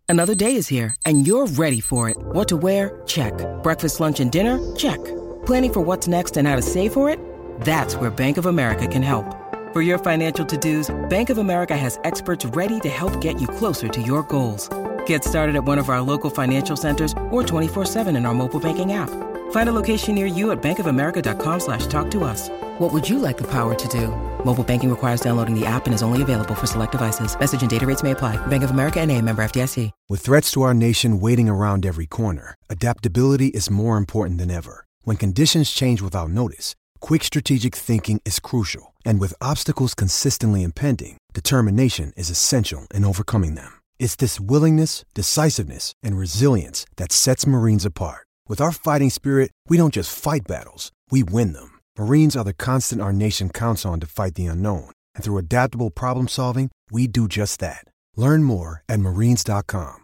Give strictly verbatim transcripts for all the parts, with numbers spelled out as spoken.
Another day is here, and you're ready for it. What to wear? Check. Breakfast, lunch, and dinner? Check. Planning for what's next and how to save for it? That's where Bank of America can help. For your financial to-dos, Bank of America has experts ready to help get you closer to your goals. Get started at one of our local financial centers or twenty-four seven in our mobile banking app. Find a location near you at bankofamerica.com slash talk to us. What would you like the power to do? Mobile banking requires downloading the app and is only available for select devices. Message and data rates may apply. Bank of America N A, member F D I C. With threats to our nation waiting around every corner, adaptability is more important than ever. When conditions change without notice, quick strategic thinking is crucial. And with obstacles consistently impending, determination is essential in overcoming them. It's this willingness, decisiveness, and resilience that sets Marines apart. With our fighting spirit, we don't just fight battles, we win them. Marines are the constant our nation counts on to fight the unknown. And through adaptable problem solving, we do just that. Learn more at marines dot com.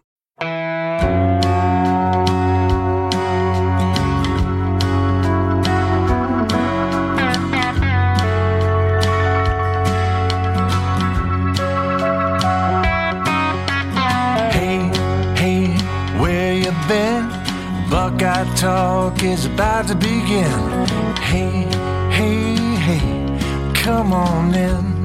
Hey, hey, where you been? Buckeye Talk is about to begin. Hey, hey, hey, come on in.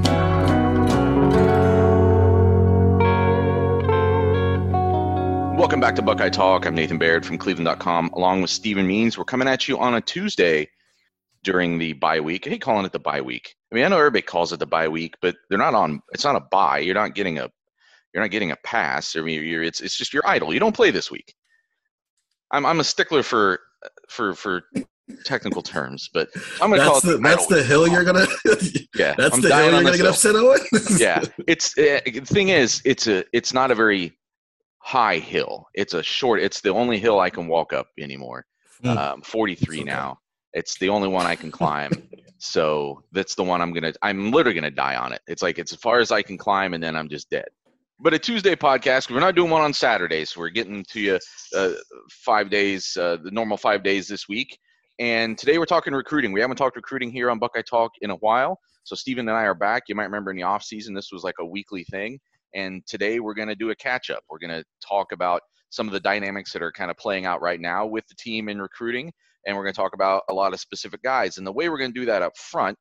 Welcome back to Buckeye Talk. I'm Nathan Baird from Cleveland dot com, along with Stephen Means. We're coming at you on a Tuesday during the bye week. I hate calling it the bye week. I mean, I know everybody calls it the bye week, but they're not on. It's not a bye. You're not getting a. You're not getting a pass. I mean, you're, it's it's just you're idle. You don't play this week. I'm I'm a stickler for for for technical terms, but I'm gonna that's call it the, the that's the hill you're gonna yeah that's I'm the hill you're gonna get hill. upset on. Yeah, it's uh, the thing is it's a it's not a very high hill. It's a short. It's the only hill I can walk up anymore. Mm. Um, forty-three okay. now. It's the only one I can climb. So that's the one I'm gonna. I'm literally gonna die on it. It's like it's as far as I can climb, and then I'm just dead. But a Tuesday podcast, we're not doing one on Saturdays. So we're getting to you uh, five days, uh, the normal five days this week. And today we're talking recruiting. We haven't talked recruiting here on Buckeye Talk in a while. So Stephen and I are back. You might remember in the off season, this was like a weekly thing. And today we're going to do a catch up. We're going to talk about some of the dynamics that are kind of playing out right now with the team in recruiting. And we're going to talk about a lot of specific guys. And the way we're going to do that up front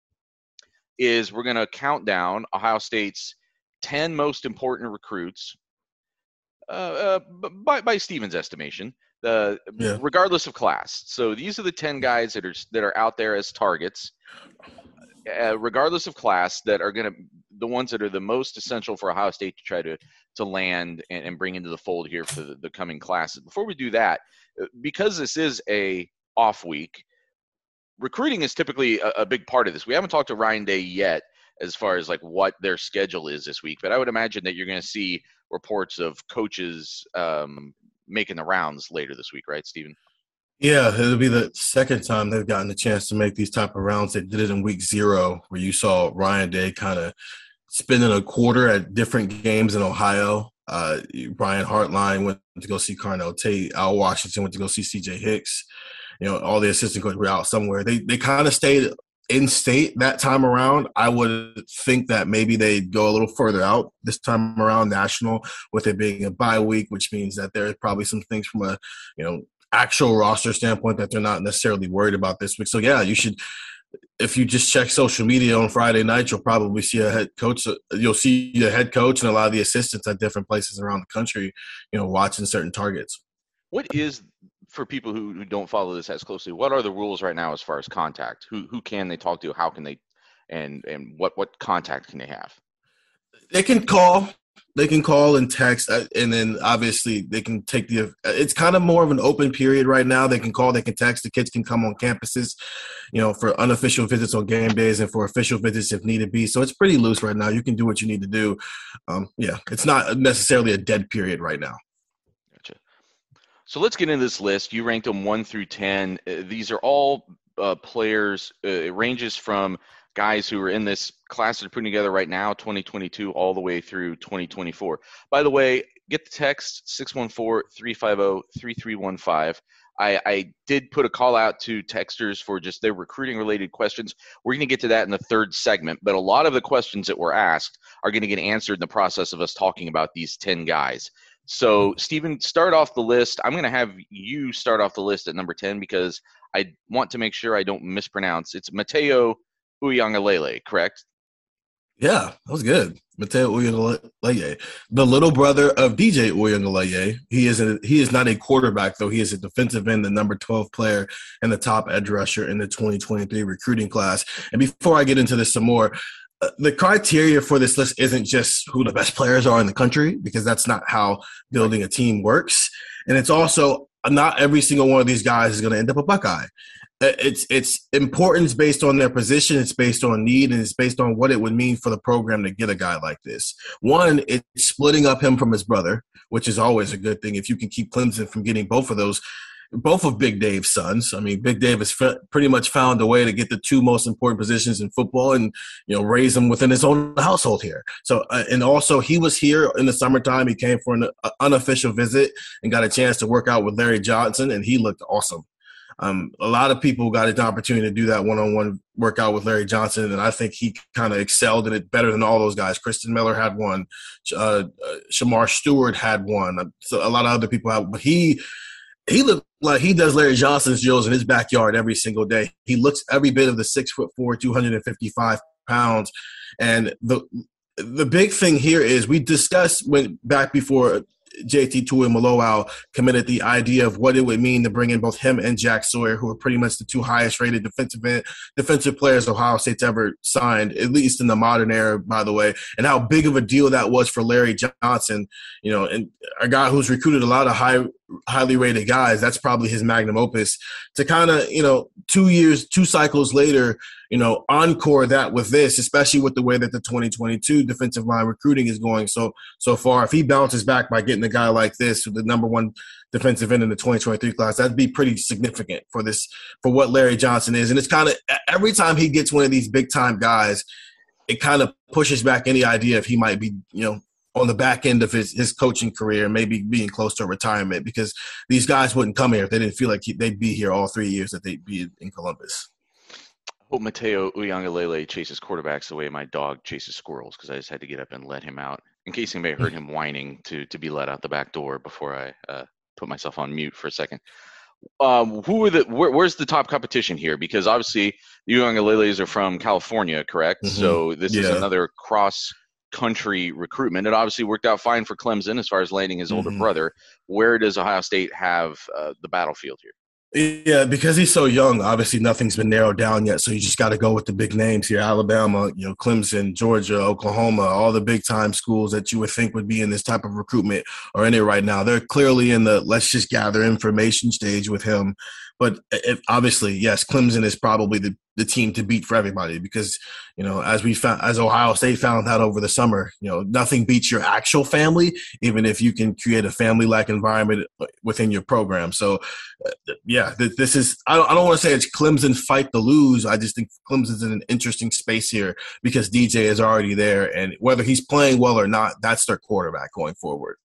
is we're going to count down Ohio State's ten most important recruits uh, uh, by, by Stephen's estimation, uh, Yeah. regardless of class. So these are the ten guys that are that are out there as targets, uh, regardless of class, that are going to the ones that are the most essential for Ohio State to try to to land and, and bring into the fold here for the, the coming classes. Before we do that, because this is a off week, recruiting is typically a, a big part of this. We haven't talked to Ryan Day yet as far as like what their schedule is this week, but I would imagine that you're going to see reports of coaches um, making the rounds later this week, right, Stephen? Yeah, it'll be the second time they've gotten a chance to make these type of rounds. They did it in week zero, where you saw Ryan Day kind of spending a quarter at different games in Ohio. Uh, Brian Hartline went to go see Carnell Tate. Al Washington went to go see C J Hicks. You know, all the assistant coaches were out somewhere. They they kind of stayed in state that time around. I would think that maybe they'd go a little further out this time around national, with it being a bye week, which means that there's probably some things from a, you know, actual roster standpoint that they're not necessarily worried about this week. So yeah, you should, if you just check social media on Friday night, you'll probably see a head coach. You'll see the head coach and a lot of the assistants at different places around the country, you know, watching certain targets. What is, for people who, who don't follow this as closely, what are the rules right now as far as contact? Who who can they talk to? How can they, and and what what contact can they have? They can call. They can call and text, and then obviously they can take the – it's kind of more of an open period right now. They can call, they can text. The kids can come on campuses, you know, for unofficial visits on game days and for official visits if need be. So it's pretty loose right now. You can do what you need to do. Um, yeah, it's not necessarily a dead period right now. Gotcha. So let's get into this list. You ranked them one through ten. Uh, these are all uh, players. Uh, it ranges from – guys who are in this class that are putting together right now, twenty twenty-two, all the way through twenty twenty-four. By the way, get the text, six one four, three five zero, three three one five. I, I did put a call out to texters for just their recruiting-related questions. We're going to get to that in the third segment, but a lot of the questions that were asked are going to get answered in the process of us talking about these ten guys. So, Stephen, start off the list. I'm going to have you start off the list at number ten because I want to make sure I don't mispronounce. It's Matayo Uiagalelei, correct? Yeah, that was good. Matayo Uiagalelei, the little brother of D J Uiagalelei. He is a, he is not a quarterback, though. He is a defensive end, the number twelve player and the top edge rusher in the twenty twenty-three recruiting class. And before I get into this some more, uh, the criteria for this list isn't just who the best players are in the country, because that's not how building a team works. And it's also not every single one of these guys is going to end up a Buckeye. It's it's importance based on their position. It's based on need, and it's based on what it would mean for the program to get a guy like this. One, it's splitting up him from his brother, which is always a good thing if you can keep Clemson from getting both of those, both of Big Dave's sons. I mean, Big Dave has f- pretty much found a way to get the two most important positions in football and, you know, raise them within his own household here. So, uh, and also he was here in the summertime. He came for an uh, unofficial visit and got a chance to work out with Larry Johnson, and he looked awesome. Um, a lot of people got an opportunity to do that one-on-one workout with Larry Johnson, and I think he kind of excelled in it better than all those guys. Kristen Miller had one. Uh, uh, Shamar Stewart had one. So a lot of other people had, but he he looked like he does Larry Johnson's drills in his backyard every single day. He looks every bit of the six foot four, two hundred fifty-five pounds, and the the big thing here is we discussed when back before J T Tuimoloau committed the idea of what it would mean to bring in both him and Jack Sawyer, who are pretty much the two highest rated defensive end, defensive players Ohio State's ever signed, at least in the modern era, by the way, and how big of a deal that was for Larry Johnson, you know, and a guy who's recruited a lot of high, highly rated guys. That's probably his magnum opus to kind of, you know, two years, two cycles later, you know, encore that with this, especially with the way that the twenty twenty-two defensive line recruiting is going so so far. If he bounces back by getting a guy like this, the number one defensive end in the twenty twenty-three class, that'd be pretty significant for this, for what Larry Johnson is. And it's kind of every time he gets one of these big time guys, it kind of pushes back any idea if he might be, you know, on the back end of his, his coaching career, maybe being close to retirement, because these guys wouldn't come here if they didn't feel like he, they'd be here all three years that they'd be in Columbus. I hope Matayo Uiagalelei chases quarterbacks the way my dog chases squirrels, because I just had to get up and let him out in case anybody heard him whining to to be let out the back door before I uh, put myself on mute for a second. Um, who are the where, where's the top competition here? Because obviously the Uiagalelei's are from California, correct? Mm-hmm. So this yeah. is another cross country recruitment. It obviously worked out fine for Clemson as far as landing his older mm-hmm. brother. Where does Ohio State have uh, the battlefield here? Yeah, because he's so young, obviously nothing's been narrowed down yet, so you just got to go with the big names here. Alabama, you know, Clemson, Georgia, Oklahoma, all the big-time schools that you would think would be in this type of recruitment are in it right now. They're clearly in the let's just gather information stage with him. But if, obviously, yes, Clemson is probably the, the team to beat for everybody because, you know, as we found, as Ohio State found out over the summer, you know, nothing beats your actual family, even if you can create a family-like environment within your program. So, uh, yeah, th- this is – I don't, I don't want to say it's Clemson fight to lose. I just think Clemson's in an interesting space here because D J is already there, and whether he's playing well or not, that's their quarterback going forward.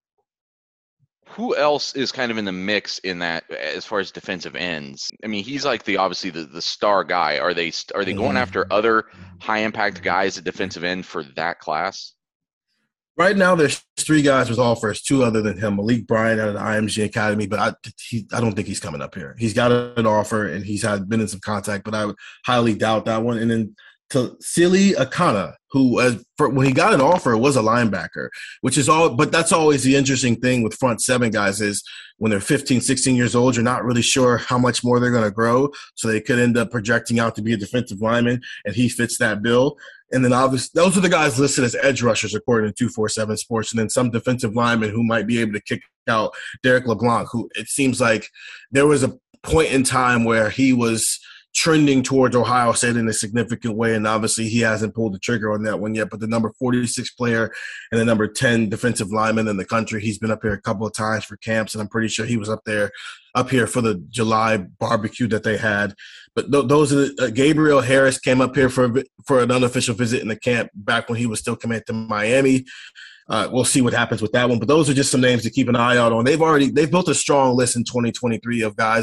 Who else is kind of in the mix in that as far as defensive ends? I mean, he's like the obviously the, the star guy. Are they are they going after other high impact guys at defensive end for that class? Right now, there's three guys with offers, two other than him. Malik Bryant out of the I M G Academy, but I he, I don't think he's coming up here. He's got an offer and he's had been in some contact, but I would highly doubt that one. And then to Sili Akana, who as for, when he got an offer was a linebacker, which is all, but that's always the interesting thing with front seven guys is when they're fifteen, sixteen years old, you're not really sure how much more they're going to grow. So they could end up projecting out to be a defensive lineman, and he fits that bill. And then obviously those are the guys listed as edge rushers according to two forty-seven Sports, and then some defensive linemen who might be able to kick out Derek LeBlanc, who it seems like there was a point in time where he was trending towards Ohio State in a significant way, and obviously he hasn't pulled the trigger on that one yet. But the number forty-six player and the number ten defensive lineman in the country, he's been up here a couple of times for camps, and I'm pretty sure he was up there, up here for the July barbecue that they had. But th- those are the, uh, Gabriel Harris came up here for for an unofficial visit in the camp back when he was still coming to Miami. Uh, we'll see what happens with that one. But those are just some names to keep an eye out on. They've already they've built a strong list in twenty twenty-three of guys in the,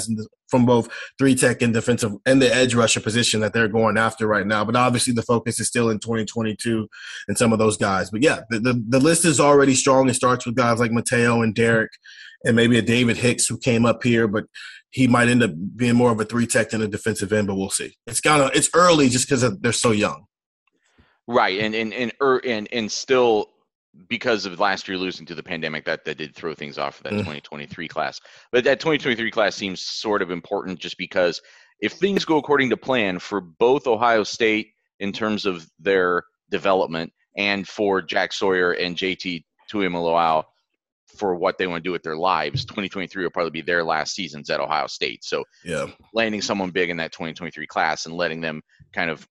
from both three tech and defensive and the edge rusher position that they're going after right now. But obviously the focus is still in twenty twenty-two and some of those guys. But yeah, the, the, the list is already strong. It starts with guys like Mateo and Derek and maybe a David Hicks who came up here, but he might end up being more of a three tech than a defensive end, but we'll see. It's kind of it's early just because they're so young. Right, and and and er, and and still because of last year losing to the pandemic, that that did throw things off for that mm. twenty twenty-three class. But that twenty twenty-three class seems sort of important just because if things go according to plan for both Ohio State in terms of their development and for Jack Sawyer and J T Tuimoloau for what they want to do with their lives, twenty twenty-three will probably be their last seasons at Ohio State. So yeah, landing someone big in that twenty twenty-three class and letting them kind of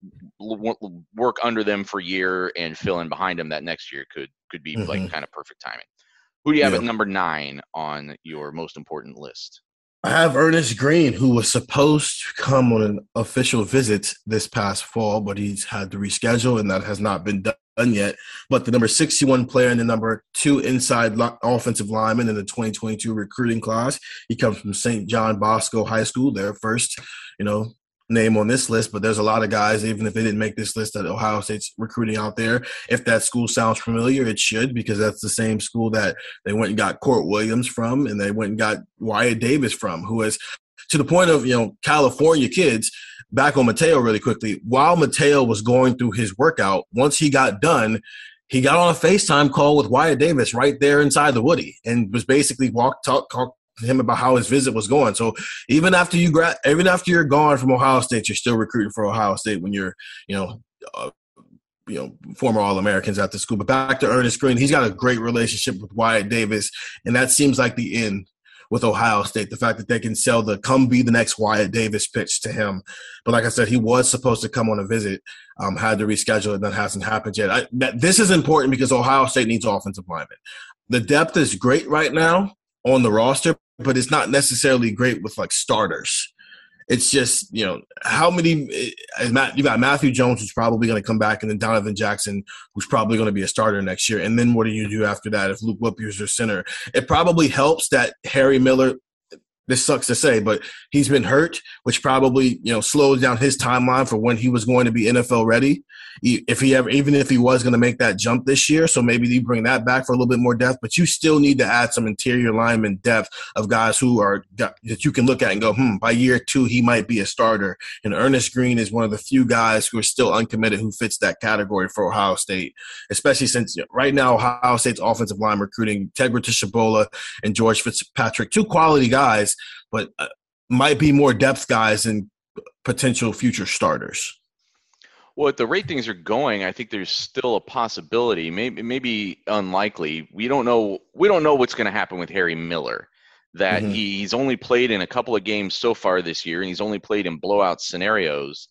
work under them for a year and fill in behind them that next year could could be mm-hmm. like kind of perfect timing. Who do you have yeah. at number nine on your most important list? I have Ernest Green, who was supposed to come on an official visit this past fall, but he's had to reschedule, and that has not been done yet. But the number sixty-one player and the number two inside lo- offensive lineman in the twenty twenty-two recruiting class, he comes from Saint John Bosco High School, their first, you know, name on this list. But there's a lot of guys, even if they didn't make this list, that Ohio State's recruiting out there. If that school sounds familiar, it should, because that's the same school that they went and got Court Williams from, and they went and got Wyatt Davis from, who is, to the point of, you know, California kids. Back on Mateo really quickly, while Mateo was going through his workout, once he got done, he got on a FaceTime call with Wyatt Davis right there inside the Woody and was basically walk talk, talk to him about how his visit was going. So even after you gra- even after you're gone from Ohio State, you're still recruiting for Ohio State when you're, you know, uh, you know, former All-Americans at the school. But back to Ernest Green, he's got a great relationship with Wyatt Davis, and that seems like the end with Ohio State, the fact that they can sell the come be the next Wyatt Davis pitch to him. But like I said, he was supposed to come on a visit, um, had to reschedule it, and that hasn't happened yet. I, that, this is important because Ohio State needs offensive linemen. The depth is great right now on the roster, but it's not necessarily great with like starters. It's just, you know, how many – Matt, you got Matthew Jones, who's probably going to come back, and then Donovan Jackson, who's probably going to be a starter next year. And then what do you do after that if Luke Whippier's your center? It probably helps that Harry Miller – this sucks to say, but he's been hurt, which probably, you know, slows down his timeline for when he was going to be N F L ready. If he ever, even if he was going to make that jump this year, so maybe you bring that back for a little bit more depth. But you still need to add some interior lineman depth of guys who are that you can look at and go, hmm, by year two he might be a starter. And Ernest Green is one of the few guys who are still uncommitted who fits that category for Ohio State, especially since, you know, right now Ohio State's offensive line recruiting Tegra Tishabola and George Fitzpatrick, two quality guys, but uh, might be more depth guys and potential future starters. Well, at the rate things are going, I think there's still a possibility, maybe maybe unlikely. We don't know. We don't know what's going to happen with Harry Miller. That mm-hmm. he's only played in a couple of games so far this year, and he's only played in blowout scenarios.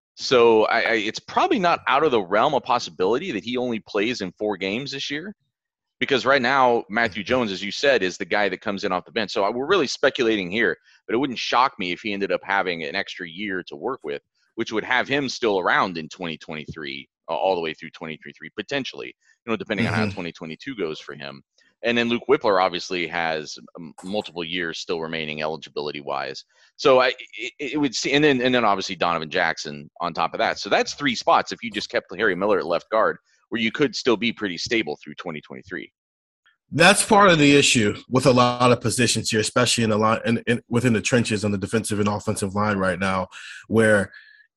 So I, I, it's probably not out of the realm of possibility that he only plays in four games this year. Because right now, Matthew Jones, as you said, is the guy that comes in off the bench. So we're really speculating here, but it wouldn't shock me if he ended up having an extra year to work with, which would have him still around in twenty twenty-three, uh, all the way through twenty twenty-three, potentially, you know, depending mm-hmm. on how twenty twenty-two goes for him. And then Luke Whippler obviously has um, multiple years still remaining eligibility-wise. So I, it, it would see, and then and then obviously Donovan Jackson on top of that. So that's three spots if you just kept Harry Miller at left guard, where you could still be pretty stable through twenty twenty-three. That's part of the issue with a lot of positions here, especially in the line, in, in, within the trenches on the defensive and offensive line right now, where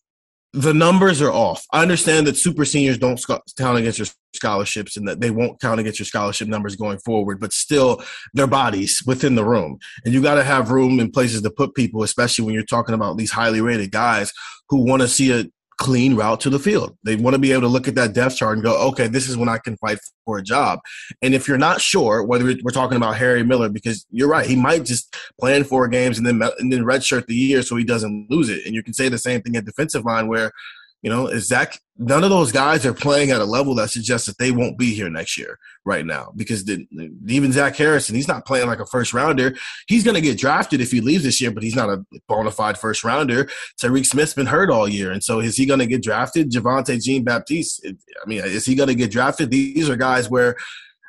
the numbers are off. I understand that super seniors don't sc- count against your scholarships and that they won't count against your scholarship numbers going forward, but still their bodies within the room. And you got to have room and places to put people, especially when you're talking about these highly rated guys who want to see a clean route to the field. They want to be able to look at that depth chart and go, okay, this is when I can fight for a job. And if you're not sure whether we're talking about Harry Miller, because you're right, he might just play in four games and then and then redshirt the year so he doesn't lose it. And you can say the same thing at defensive line where, you know, is Zach, none of those guys are playing at a level that suggests that they won't be here next year right now, because the, even Zach Harrison, he's not playing like a first rounder. He's going to get drafted if he leaves this year, but he's not a bona fide first rounder. Tyreek Smith's been hurt all year. And so is he going to get drafted? Javonte Jean-Baptiste, I mean, is he going to get drafted? These are guys where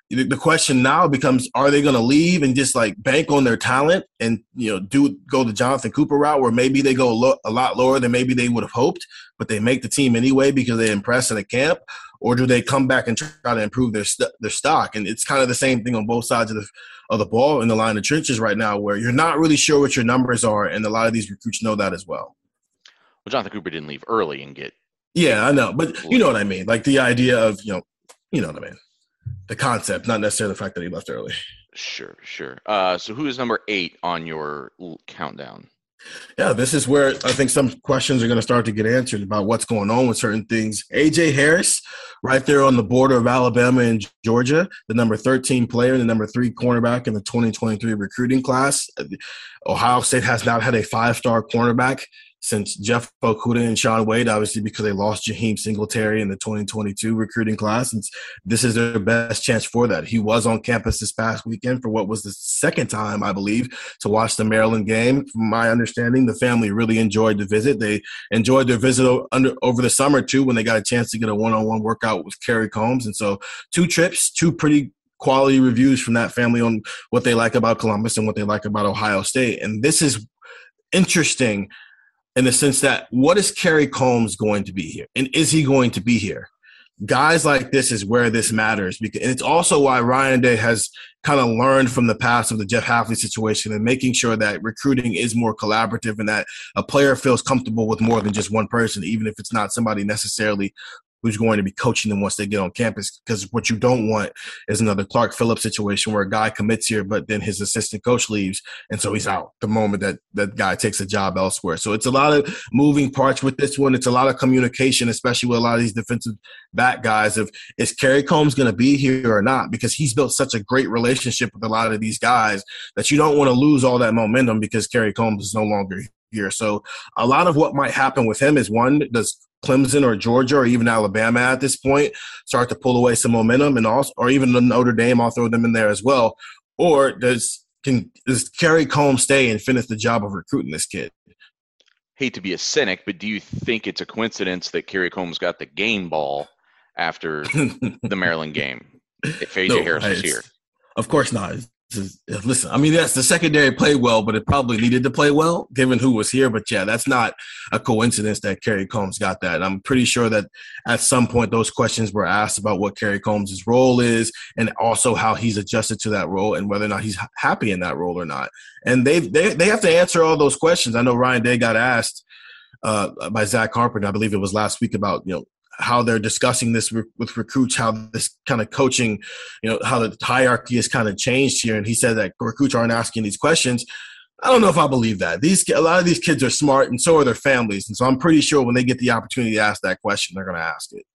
the the question now becomes, are they going to leave and just like bank on their talent and, you know, do go the Jonathan Cooper route where maybe they go a, lo- a lot lower than maybe they would have hoped, but they make the team anyway because they impress in the camp? Or do they come back and try to improve their st- their stock? And it's kind of the same thing on both sides of the of the ball in the line of trenches right now, where you're not really sure what your numbers are, and a lot of these recruits know that as well. Well, Jonathan Cooper didn't leave early and get. Yeah, I know, but you know what I mean. Like the idea of you know, you know what I mean. The concept, not necessarily the fact that he left early. Sure, sure. Uh, so who is number eight on your countdown? Yeah, this is where I think some questions are going to start to get answered about what's going on with certain things. A J Harris, right there on the border of Alabama and Georgia, the number thirteen player, the number three cornerback in the twenty twenty-three recruiting class. Ohio State has not had a five-star cornerback since Jeff Okudah and Sean Wade, obviously because they lost Jaheim Singletary in the twenty twenty-two recruiting class. And this is their best chance for that. He was on campus this past weekend for what was the second time, I believe, to watch the Maryland game. From my understanding, the family really enjoyed the visit. They enjoyed their visit under, over the summer, too, when they got a chance to get a one-on-one workout with Kerry Combs. And so two trips, two pretty quality reviews from that family on what they like about Columbus and what they like about Ohio State. And this is interesting in the sense that what is Kerry Combs going to be here? And is he going to be here? Guys like this is where this matters. Because, and it's also why Ryan Day has kind of learned from the past of the Jeff Hafley situation and making sure that recruiting is more collaborative and that a player feels comfortable with more than just one person, even if it's not somebody necessarily who's going to be coaching them once they get on campus. Because what you don't want is another Clark Phillips situation where a guy commits here, but then his assistant coach leaves, and so he's out the moment that that guy takes a job elsewhere. So it's a lot of moving parts with this one. It's a lot of communication, especially with a lot of these defensive back guys of, is Kerry Combs going to be here or not? Because he's built such a great relationship with a lot of these guys that you don't want to lose all that momentum because Kerry Combs is no longer here. So a lot of what might happen with him is, one, does Clemson or Georgia or even Alabama at this point start to pull away some momentum, and also, or even Notre Dame, I'll throw them in there as well. Or does can does Kerry Combs stay and finish the job of recruiting this kid? Hate to be a cynic, but do you think it's a coincidence that Kerry Combs got the game ball after the Maryland game if A J no, Harris was here? Of course not. Listen, I mean, yes, the secondary played well, but it probably needed to play well given who was here. But, yeah, that's not a coincidence that Kerry Combs got that. And I'm pretty sure that at some point those questions were asked about what Kerry Combs' role is and also how he's adjusted to that role and whether or not he's happy in that role or not. And they they they have to answer all those questions. I know Ryan Day got asked uh, by Zach Carpenter, I believe it was last week, about, you know, how they're discussing this re- with recruits, how this kind of coaching, you know, how the hierarchy has kind of changed here. And he said that recruits aren't asking these questions. I don't know if I believe that. These a lot of these kids are smart, and so are their families. And so I'm pretty sure when they get the opportunity to ask that question, they're going to ask it.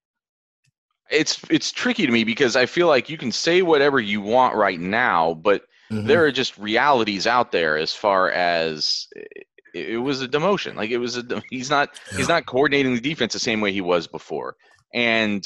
It's it's tricky to me because I feel like you can say whatever you want right now, but mm-hmm. there are just realities out there as far as it was a demotion. Like it was a, he's not, yeah. he's not coordinating the defense the same way he was before. And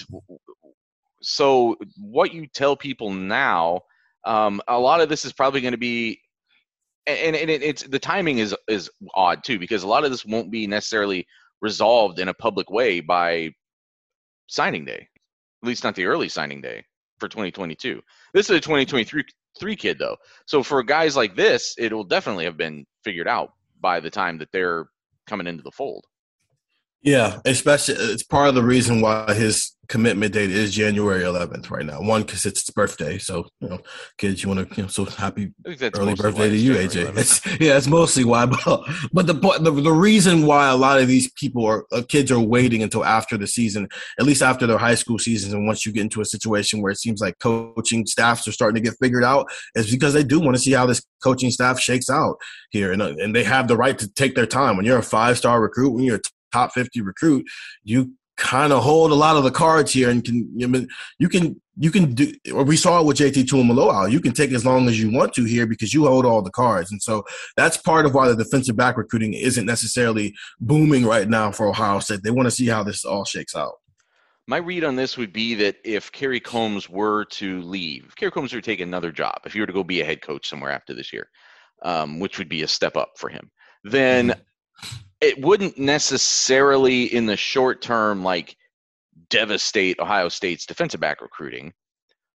so what you tell people now, um, a lot of this is probably going to be, and, and it, it's, the timing is, is odd too, because a lot of this won't be necessarily resolved in a public way by signing day, at least not the early signing day for twenty twenty-two. This is a twenty twenty-three three kid though. So for guys like this, it will definitely have been figured out by the time that they're coming into the fold. Yeah, especially it's part of the reason why his commitment date is January eleventh right now. One, because it's his birthday. So, you know, kids, you want to, you know, so happy early birthday to you, A J. It's, yeah, it's mostly why. But, but the, the the reason why a lot of these people are uh, kids are waiting until after the season, at least after their high school seasons, and once you get into a situation where it seems like coaching staffs are starting to get figured out, is because they do want to see how this coaching staff shakes out here, and uh, and they have the right to take their time. When you're a five star recruit, when you're a top fifty recruit, you kind of hold a lot of the cards here and can you know, you can you can do, or we saw it with J T Tuimoloau. You can take as long as you want to here because you hold all the cards. And so that's part of why the defensive back recruiting isn't necessarily booming right now for Ohio State. They want to see how this all shakes out. My read on this would be that if Kerry Combs were to leave, if Kerry Combs were to take another job, if he were to go be a head coach somewhere after this year, um, which would be a step up for him, then mm-hmm. it wouldn't necessarily in the short term like devastate Ohio State's defensive back recruiting,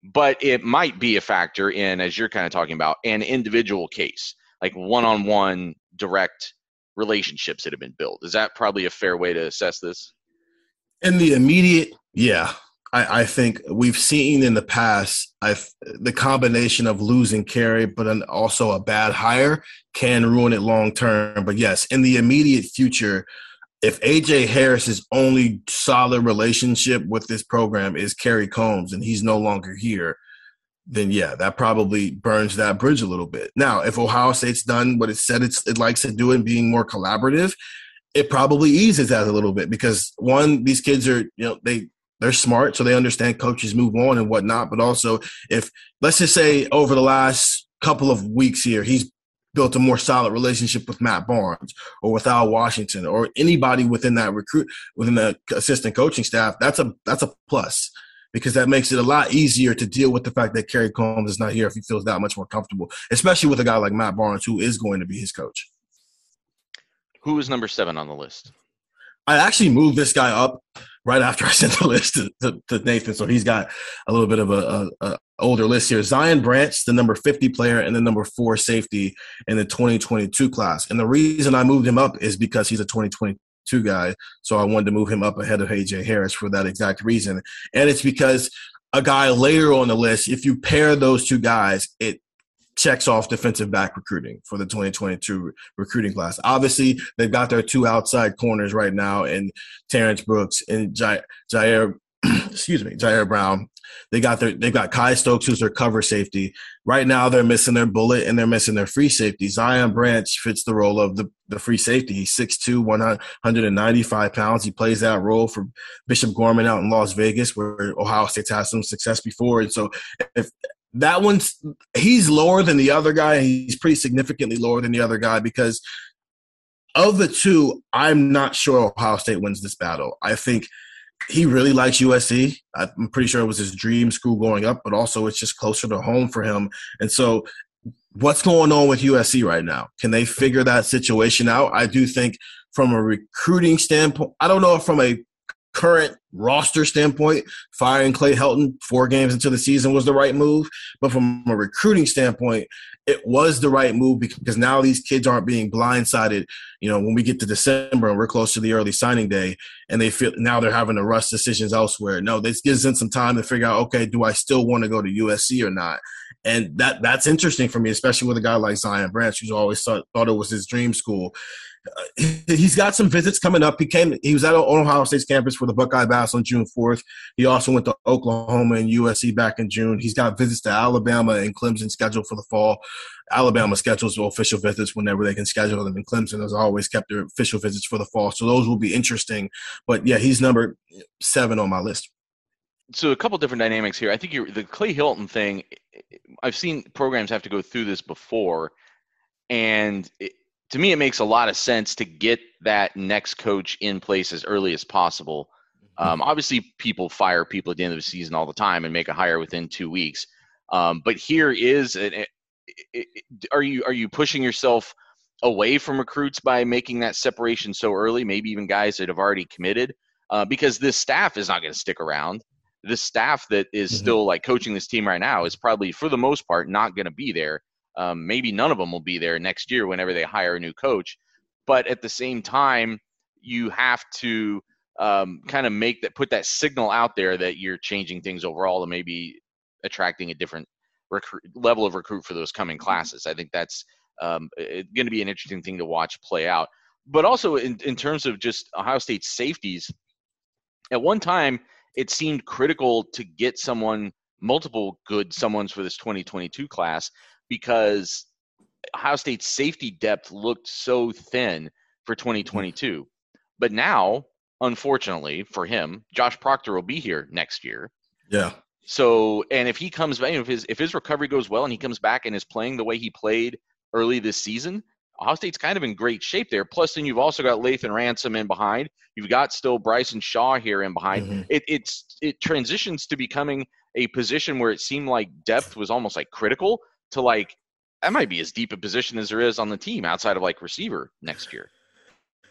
but it might be a factor in, as you're kind of talking about, an individual case, like one-on-one direct relationships that have been built. Is that probably a fair way to assess this? In the immediate, yeah. I, I think we've seen in the past I've, the combination of losing Carey, but then also a bad hire can ruin it long term. But yes, in the immediate future, if A J Harris's only solid relationship with this program is Kerry Combs and he's no longer here, then yeah, that probably burns that bridge a little bit. Now, if Ohio State's done what it said it's, it likes to do and being more collaborative, it probably eases that a little bit because, one, these kids are, you know, they, they're smart, so they understand coaches move on and whatnot. But also, if let's just say over the last couple of weeks here, he's built a more solid relationship with Matt Barnes or with Al Washington or anybody within that recruit, within the assistant coaching staff, that's a that's a plus because that makes it a lot easier to deal with the fact that Kerry Combs is not here if he feels that much more comfortable, especially with a guy like Matt Barnes who is going to be his coach. Who is number seven on the list? I actually moved this guy up right after I sent the list to, to, to Nathan, so he's got a little bit of a, a, a older list here. Zion Branch, the number fifty player and the number four safety in the twenty twenty-two class. And the reason I moved him up is because he's a twenty twenty-two guy, so I wanted to move him up ahead of A J Harris for that exact reason. And it's because a guy later on the list, if you pair those two guys, it checks off defensive back recruiting for the twenty twenty-two recruiting class. Obviously, they've got their two outside corners right now in Terrence Brooks and Jair, Jair excuse me, Jair Brown. They got their they got Kai Stokes, who's their cover safety. Right now, they're missing their bullet and they're missing their free safety. Zion Branch fits the role of the, the free safety. He's six two, one hundred ninety-five pounds. He plays that role for Bishop Gorman out in Las Vegas, where Ohio State's had some success before. And so if that one's – he's lower than the other guy. He's pretty significantly lower than the other guy because of the two, I'm not sure Ohio State wins this battle. I think he really likes U S C. I'm pretty sure it was his dream school growing up, but also it's just closer to home for him. And so what's going on with U S C right now? Can they figure that situation out? I do think from a recruiting standpoint – I don't know if from a current roster standpoint, firing Clay Helton four games into the season was the right move. But from a recruiting standpoint, it was the right move because now these kids aren't being blindsided. You know, when we get to December and we're close to the early signing day and they feel now they're having to rush decisions elsewhere. No, this gives them some time to figure out, okay, do I still want to go to U S C or not? And that that's interesting for me, especially with a guy like Zion Branch, who's always thought, thought it was his dream school. Uh, he's got some visits coming up. He came. He was at Ohio State's campus for the Buckeye Bass on June fourth. He also went to Oklahoma and U S C back in June. He's got visits to Alabama and Clemson scheduled for the fall. Alabama schedules official visits whenever they can schedule them, and Clemson has always kept their official visits for the fall. So those will be interesting. But, yeah, he's number seven on my list. So a couple different dynamics here. I think you're, the Clay Helton thing, I've seen programs have to go through this before, and it, to me, it makes a lot of sense to get that next coach in place as early as possible. Um, obviously, people fire people at the end of the season all the time and make a hire within two weeks. Um, but here is, an, it, it, are you are you pushing yourself away from recruits by making that separation so early? Maybe even guys that have already committed, uh, because this staff is not going to stick around. This staff that is mm-hmm. still like coaching this team right now is probably, for the most part, not going to be there. Um, maybe none of them will be there next year whenever they hire a new coach. But at the same time, you have to um, kind of make that, put that signal out there that you're changing things overall and maybe attracting a different recruit, level of recruit for those coming classes. I think that's um, going to be an interesting thing to watch play out. But also in, in terms of just Ohio State's safeties, at one time it seemed critical to get someone, multiple good someones for this twenty twenty-two class, because Ohio State's safety depth looked so thin for twenty twenty-two. But now, unfortunately for him, Josh Proctor will be here next year. Yeah. So, and if he comes back, if his if his recovery goes well and he comes back and is playing the way he played early this season, Ohio State's kind of in great shape there. Plus, then you've also got Lathan Ransom in behind. You've got still Bryson Shaw here in behind. Mm-hmm. It it's it transitions to becoming a position where it seemed like depth was almost like critical to like, that might be as deep a position as there is on the team outside of like receiver next year.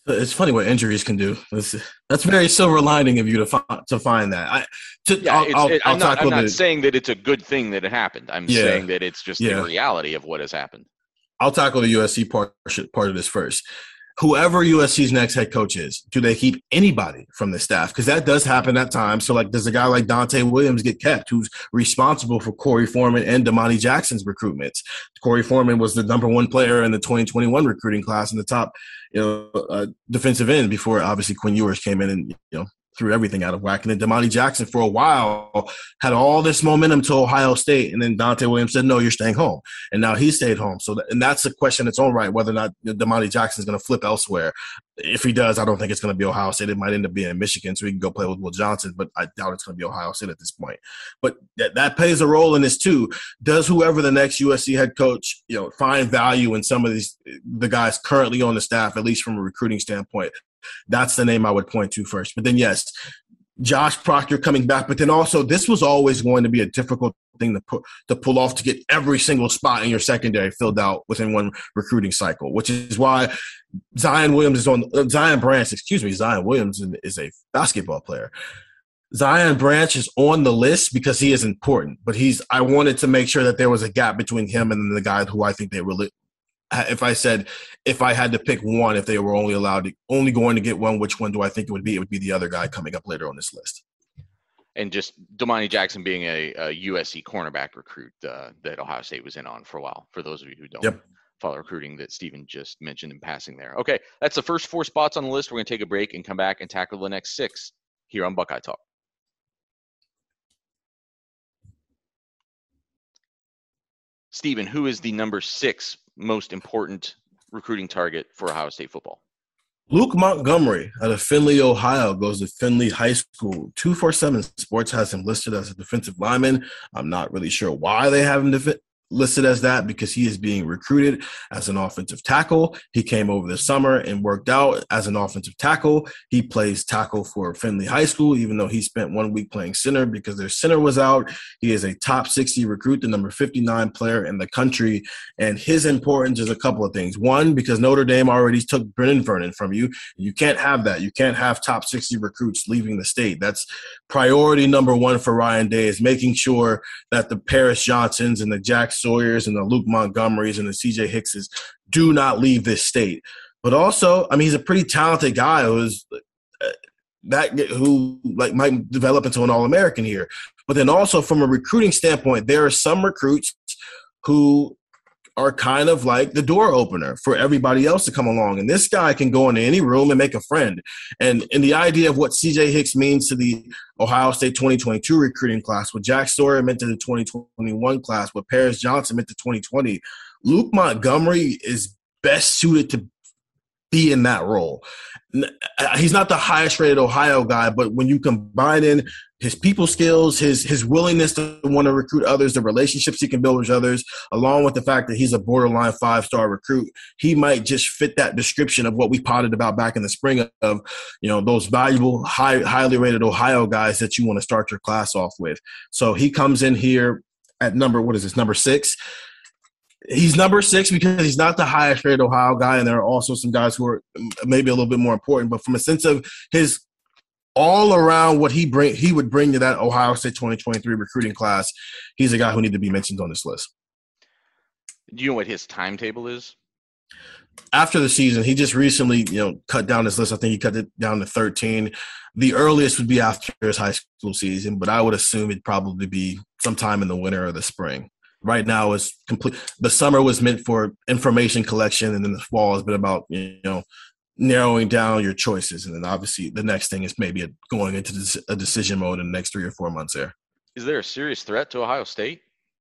It's funny what injuries can do. That's, that's very silver lining of you to find, to find that. I, to, yeah, I'll, it's, I'll, it, I'm I'll not, I'm not the, saying that it's a good thing that it happened. I'm yeah, saying that it's just yeah. the reality of what has happened. I'll tackle the U S C part, part of this first. Whoever U S C's next head coach is, do they keep anybody from the staff? Because that does happen at times. So, like, does a guy like Dante Williams get kept, who's responsible for Corey Foreman and Damani Jackson's recruitments? Corey Foreman was the number one player in the twenty twenty-one recruiting class in the top, you know, uh, defensive end before obviously Quinn Ewers came in and, you know, threw everything out of whack. And then Damani Jackson for a while had all this momentum to Ohio State. And then Dante Williams said, no, you're staying home. And now he stayed home. So, th- and that's a question in its own right, whether or not Damani Jackson is going to flip elsewhere. If he does, I don't think it's going to be Ohio State. It might end up being Michigan so he can go play with Will Johnson, but I doubt it's going to be Ohio State at this point. But th- that plays a role in this too. Does whoever the next U S C head coach, you know, find value in some of these, the guys currently on the staff, at least from a recruiting standpoint? That's the name I would point to first. But then, yes, Josh Proctor coming back. But then also, this was always going to be a difficult thing to put to pull off to get every single spot in your secondary filled out within one recruiting cycle, which is why Zion Williams is on uh, Zion Branch. Excuse me, Zion Williams is a basketball player. Zion Branch is on the list because he is important. But he's. I wanted to make sure that there was a gap between him and the guy who I think they really. If I said, if I had to pick one, if they were only allowed to, only going to get one, which one do I think it would be? It would be the other guy coming up later on this list. And just Damani Jackson being a, a U S C cornerback recruit uh, that Ohio State was in on for a while, for those of you who don't yep. follow recruiting that Stephen just mentioned in passing there. Okay, that's the first four spots on the list. We're going to take a break and come back and tackle the next six here on Buckeye Talk. Stephen, who is the number six most important recruiting target for Ohio State football? Luke Montgomery out of Findlay, Ohio, goes to Findlay High School. two forty-seven Sports has him listed as a defensive lineman. I'm not really sure why they have him defi- listed as that, because he is being recruited as an offensive tackle. He came over this summer and worked out as an offensive tackle. He plays tackle for Findlay High School, even though he spent one week playing center because their center was out. He is a top sixty recruit, the number fifty-nine player in the country. And his importance is a couple of things. One, because Notre Dame already took Brennan Vernon from you. You can't have that. You can't have top sixty recruits leaving the state. That's priority number one for Ryan Day, is making sure that the Paris Johnsons and the Jack Sawyers and the Luke Montgomerys and the C J Hickses do not leave this state. But also, I mean, he's a pretty talented guy who's uh, that who like might develop into an All-American here. But then also from a recruiting standpoint, there are some recruits who are kind of like the door opener for everybody else to come along. And this guy can go into any room and make a friend. And and the idea of what C J Hicks means to the Ohio State twenty twenty-two recruiting class, what Jack Sawyer meant to the twenty twenty-one class, what Paris Johnson meant to twenty twenty, Luke Montgomery is best suited to be in that role. He's not the highest rated Ohio guy, but when you combine in his people skills, his his willingness to want to recruit others, the relationships he can build with others, along with the fact that he's a borderline five-star recruit, he might just fit that description of what we potted about back in the spring of, you know, those valuable, high, highly rated Ohio guys that you want to start your class off with. So he comes in here at number, what is this, number six? He's number six because he's not the highest rated Ohio guy, and there are also some guys who are maybe a little bit more important. But from a sense of his all around what he bring, he would bring to that Ohio State twenty twenty-three recruiting class, he's a guy who needs to be mentioned on this list. Do you know what his timetable is? After the season, he just recently, you know, cut down his list. I think he cut it down to thirteen. The earliest would be after his high school season, but I would assume it'd probably be sometime in the winter or the spring. Right now is complete. The summer was meant for information collection, and then the fall has been about, you know, narrowing down your choices. And then obviously the next thing is maybe going into a decision mode in the next three or four months there. Is there a serious threat to Ohio State?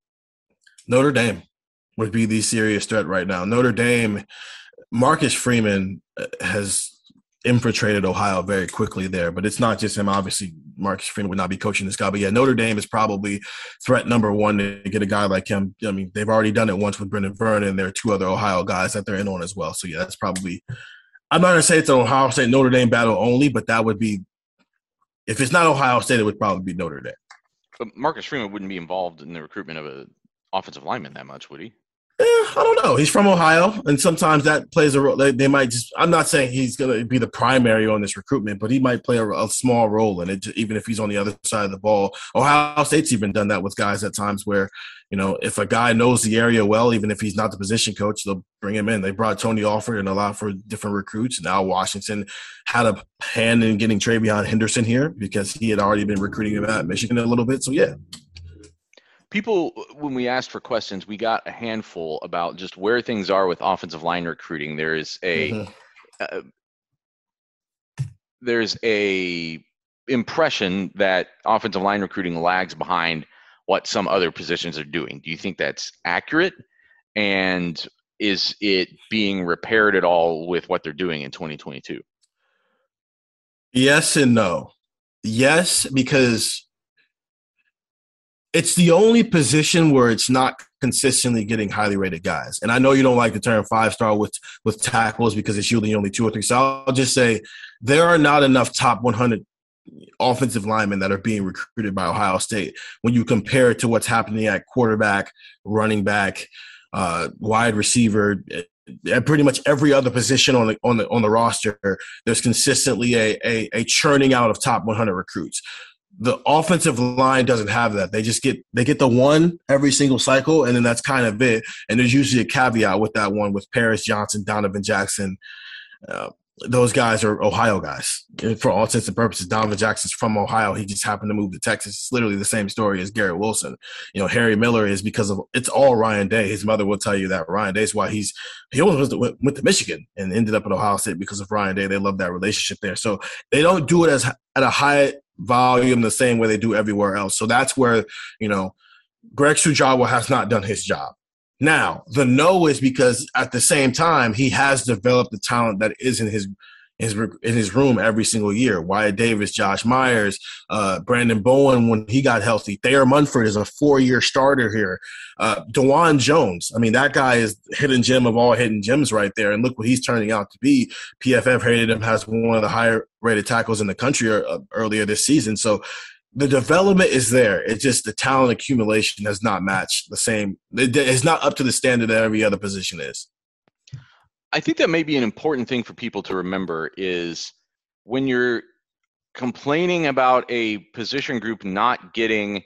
Notre Dame would be the serious threat right now. Notre Dame, Marcus Freeman has infiltrated Ohio very quickly there, but it's not just him. Obviously, Marcus Freeman would not be coaching this guy, but yeah, Notre Dame is probably threat number one to get a guy like him. I mean, they've already done it once with Brendan Vernon, and there are two other Ohio guys that they're in on as well. So yeah, that's probably, I'm not gonna say it's an Ohio State Notre Dame battle only, but that would be, if it's not Ohio State, it would probably be Notre Dame. But Marcus Freeman wouldn't be involved in the recruitment of an offensive lineman that much, would he? Eh, I don't know. He's from Ohio, and sometimes that plays a role. They, they might just. I'm not saying he's going to be the primary on this recruitment, but he might play a, a small role in it, even if he's on the other side of the ball. Ohio State's even done that with guys at times where, you know, if a guy knows the area well, even if he's not the position coach, they'll bring him in. They brought Tony Alford and a lot for different recruits. Now Washington had a hand in getting TreVeyon Henderson here because he had already been recruiting him at Michigan a little bit. So, yeah. People, when we asked for questions, we got a handful about just where things are with offensive line recruiting. There's a mm-hmm. uh, there's a impression that offensive line recruiting lags behind what some other positions are doing. Do you think that's accurate? And is it being repaired at all with what they're doing in twenty twenty-two? Yes and no. Yes, because it's the only position where it's not consistently getting highly rated guys. And I know you don't like the term five-star with, with tackles because it's usually only two or three. So I'll just say there are not enough top one hundred offensive linemen that are being recruited by Ohio State when you compare it to what's happening at quarterback, running back, uh, wide receiver, at pretty much every other position on the on the on the roster. There's consistently a a, a churning out of top one hundred recruits. The offensive line doesn't have that. They just get they get the one every single cycle, and then that's kind of it. And there's usually a caveat with that one with Paris Johnson, Donovan Jackson. Uh, those guys are Ohio guys. And for all intents and purposes, Donovan Jackson's from Ohio. He just happened to move to Texas. It's literally the same story as Garrett Wilson. You know, Harry Miller is because of – it's all Ryan Day. His mother will tell you that. Ryan Day is why he's – he almost went, went to Michigan and ended up at Ohio State because of Ryan Day. They love that relationship there. So they don't do it as at a high volume the same way they do everywhere else. So that's where, you know, Greg Studrawa has not done his job. Now, the no is because at the same time, he has developed the talent that is in his his in his room every single year. Wyatt Davis, Josh Myers, uh, Brandon Bowen when he got healthy. Thayer Munford is a four-year starter here. Uh, DeJuan Jones, I mean, that guy is hidden gem of all hidden gems right there. And look what he's turning out to be. P F F rated him as one of the higher-rated tackles in the country uh, earlier this season. So the development is there. It's just the talent accumulation has not matched the same. It's not up to the standard that every other position is. I think that may be an important thing for people to remember is when you're complaining about a position group not getting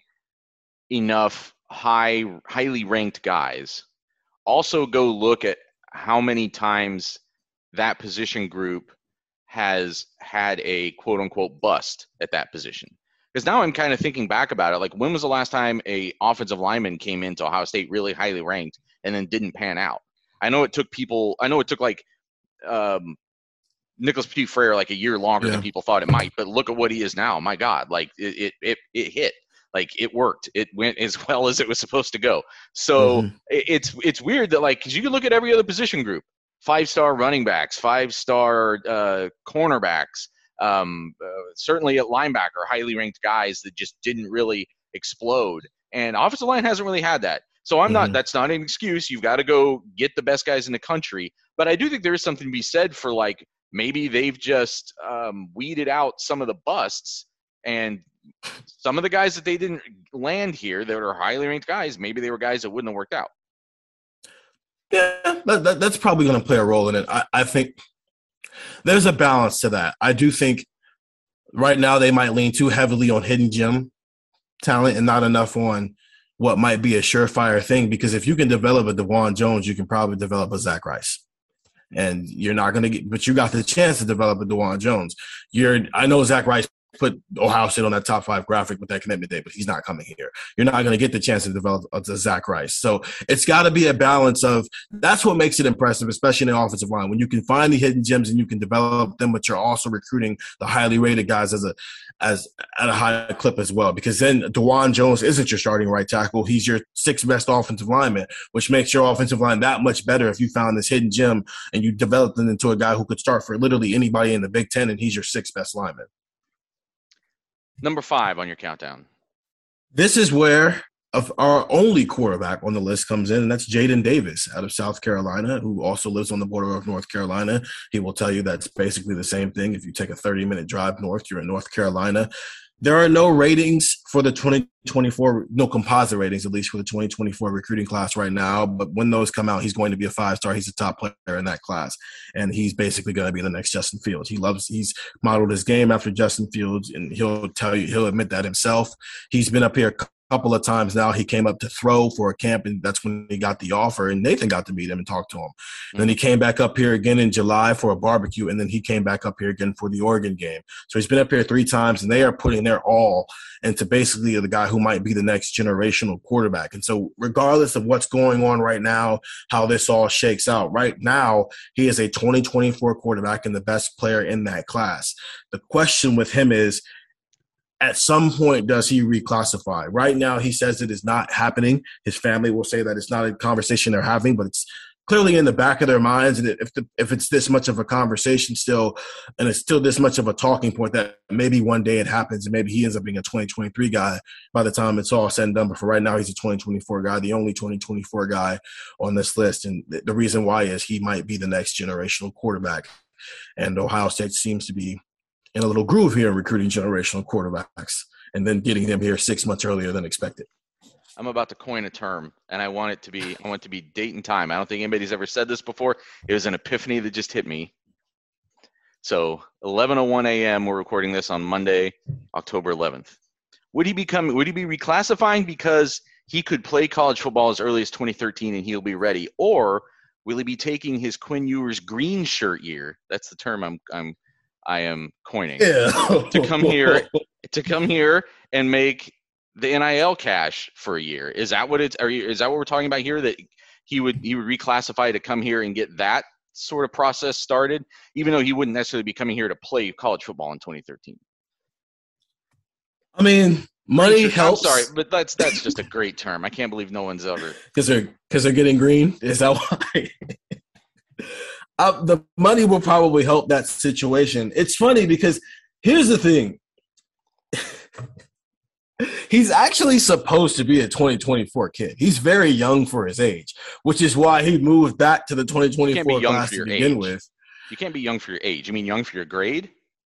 enough high, highly ranked guys, also go look at how many times that position group has had a quote unquote bust at that position. Because now I'm kind of thinking back about it. Like, when was the last time a offensive lineman came into Ohio State really highly ranked and then didn't pan out? I know it took people – I know it took, like, um, Nicholas Petit-Frere like a year longer yeah. than people thought it might. But look at what he is now. My God. Like, it it it, it hit. Like, it worked. It went as well as it was supposed to go. So mm-hmm. it, it's it's weird that, like – because you can look at every other position group. Five-star running backs, five-star uh, cornerbacks. Um, uh, certainly at linebacker, highly ranked guys that just didn't really explode. And offensive line hasn't really had that. So I'm mm-hmm. not, that's not an excuse. You've got to go get the best guys in the country. But I do think there is something to be said for, like, maybe they've just um, weeded out some of the busts, and some of the guys that they didn't land here that are highly ranked guys, maybe they were guys that wouldn't have worked out. Yeah, that, that, that's probably going to play a role in it. I, I think there's a balance to that. I do think right now they might lean too heavily on hidden gem talent and not enough on what might be a surefire thing. Because if you can develop a DeJuan Jones, you can probably develop a Zach Rice. And you're not going to get – but you got the chance to develop a DeJuan Jones. You're – I know Zach Rice put Ohio State on that top five graphic with that commitment day, but he's not coming here. You're not going to get the chance to develop a Zach Rice. So it's got to be a balance of – that's what makes it impressive, especially in the offensive line. When you can find the hidden gems and you can develop them, but you're also recruiting the highly rated guys as a as at a high clip as well. Because then DeJuan Jones isn't your starting right tackle. He's your sixth best offensive lineman, which makes your offensive line that much better if you found this hidden gem and you developed them into a guy who could start for literally anybody in the Big Ten, and he's your sixth best lineman. Number five on your countdown. This is where of our only quarterback on the list comes in, and that's Jaden Davis out of South Carolina, who also lives on the border of North Carolina. He will tell you that's basically the same thing. If you take a thirty-minute drive north, you're in North Carolina. There are no ratings for the twenty twenty-four, no composite ratings, at least for the twenty twenty-four recruiting class right now. But when those come out, he's going to be a five-star. He's a top player in that class. And he's basically going to be the next Justin Fields. He loves, he's modeled his game after Justin Fields, and he'll tell you, he'll admit that himself. He's been up here couple of times now. He came up to throw for a camp, and that's when he got the offer, and Nathan got to meet him and talk to him. Mm-hmm. Then he came back up here again in July for a barbecue, and then he came back up here again for the Oregon game. So he's been up here three times, and they are putting their all into basically the guy who might be the next generational quarterback. And so regardless of what's going on right now, how this all shakes out, right now he is a twenty twenty-four quarterback and the best player in that class. The question with him is, at some point, does he reclassify? Right now, he says it is not happening. His family will say that it's not a conversation they're having, but it's clearly in the back of their minds. And if the, if it's this much of a conversation still, and it's still this much of a talking point, that maybe one day it happens and maybe he ends up being a twenty twenty-three guy by the time it's all said and done. But for right now, he's a twenty twenty-four guy, the only twenty twenty-four guy on this list. And the reason why is he might be the next generational quarterback. And Ohio State seems to be in a little groove here recruiting generational quarterbacks and then getting them here six months earlier than expected. I'm about to coin a term, and I want it to be I want it to be date and time. I don't think anybody's ever said this before. It was an epiphany that just hit me. So eleven oh one a.m. we're recording this on Monday, October eleventh. Would he become would he be reclassifying because he could play college football as early as twenty thirteen and he'll be ready, or will he be taking his Quinn Ewers green shirt year? That's the term I'm I'm I am coining yeah. to come here to come here and make the N I L cash for a year. Is that what it's? Are you, is that what we're talking about here? That he would he would reclassify to come here and get that sort of process started, even though he wouldn't necessarily be coming here to play college football in twenty thirteen. I mean, money sure, helps. I'm sorry, but that's that's just a great term. I can't believe no one's ever because they're because they're getting green. Is that why? Uh, the money will probably help that situation. It's funny because here's the thing. He's actually supposed to be a twenty twenty-four kid. He's very young for his age, which is why he moved back to the twenty twenty-four class to begin age. with. You can't be young for your age. You mean young for your grade?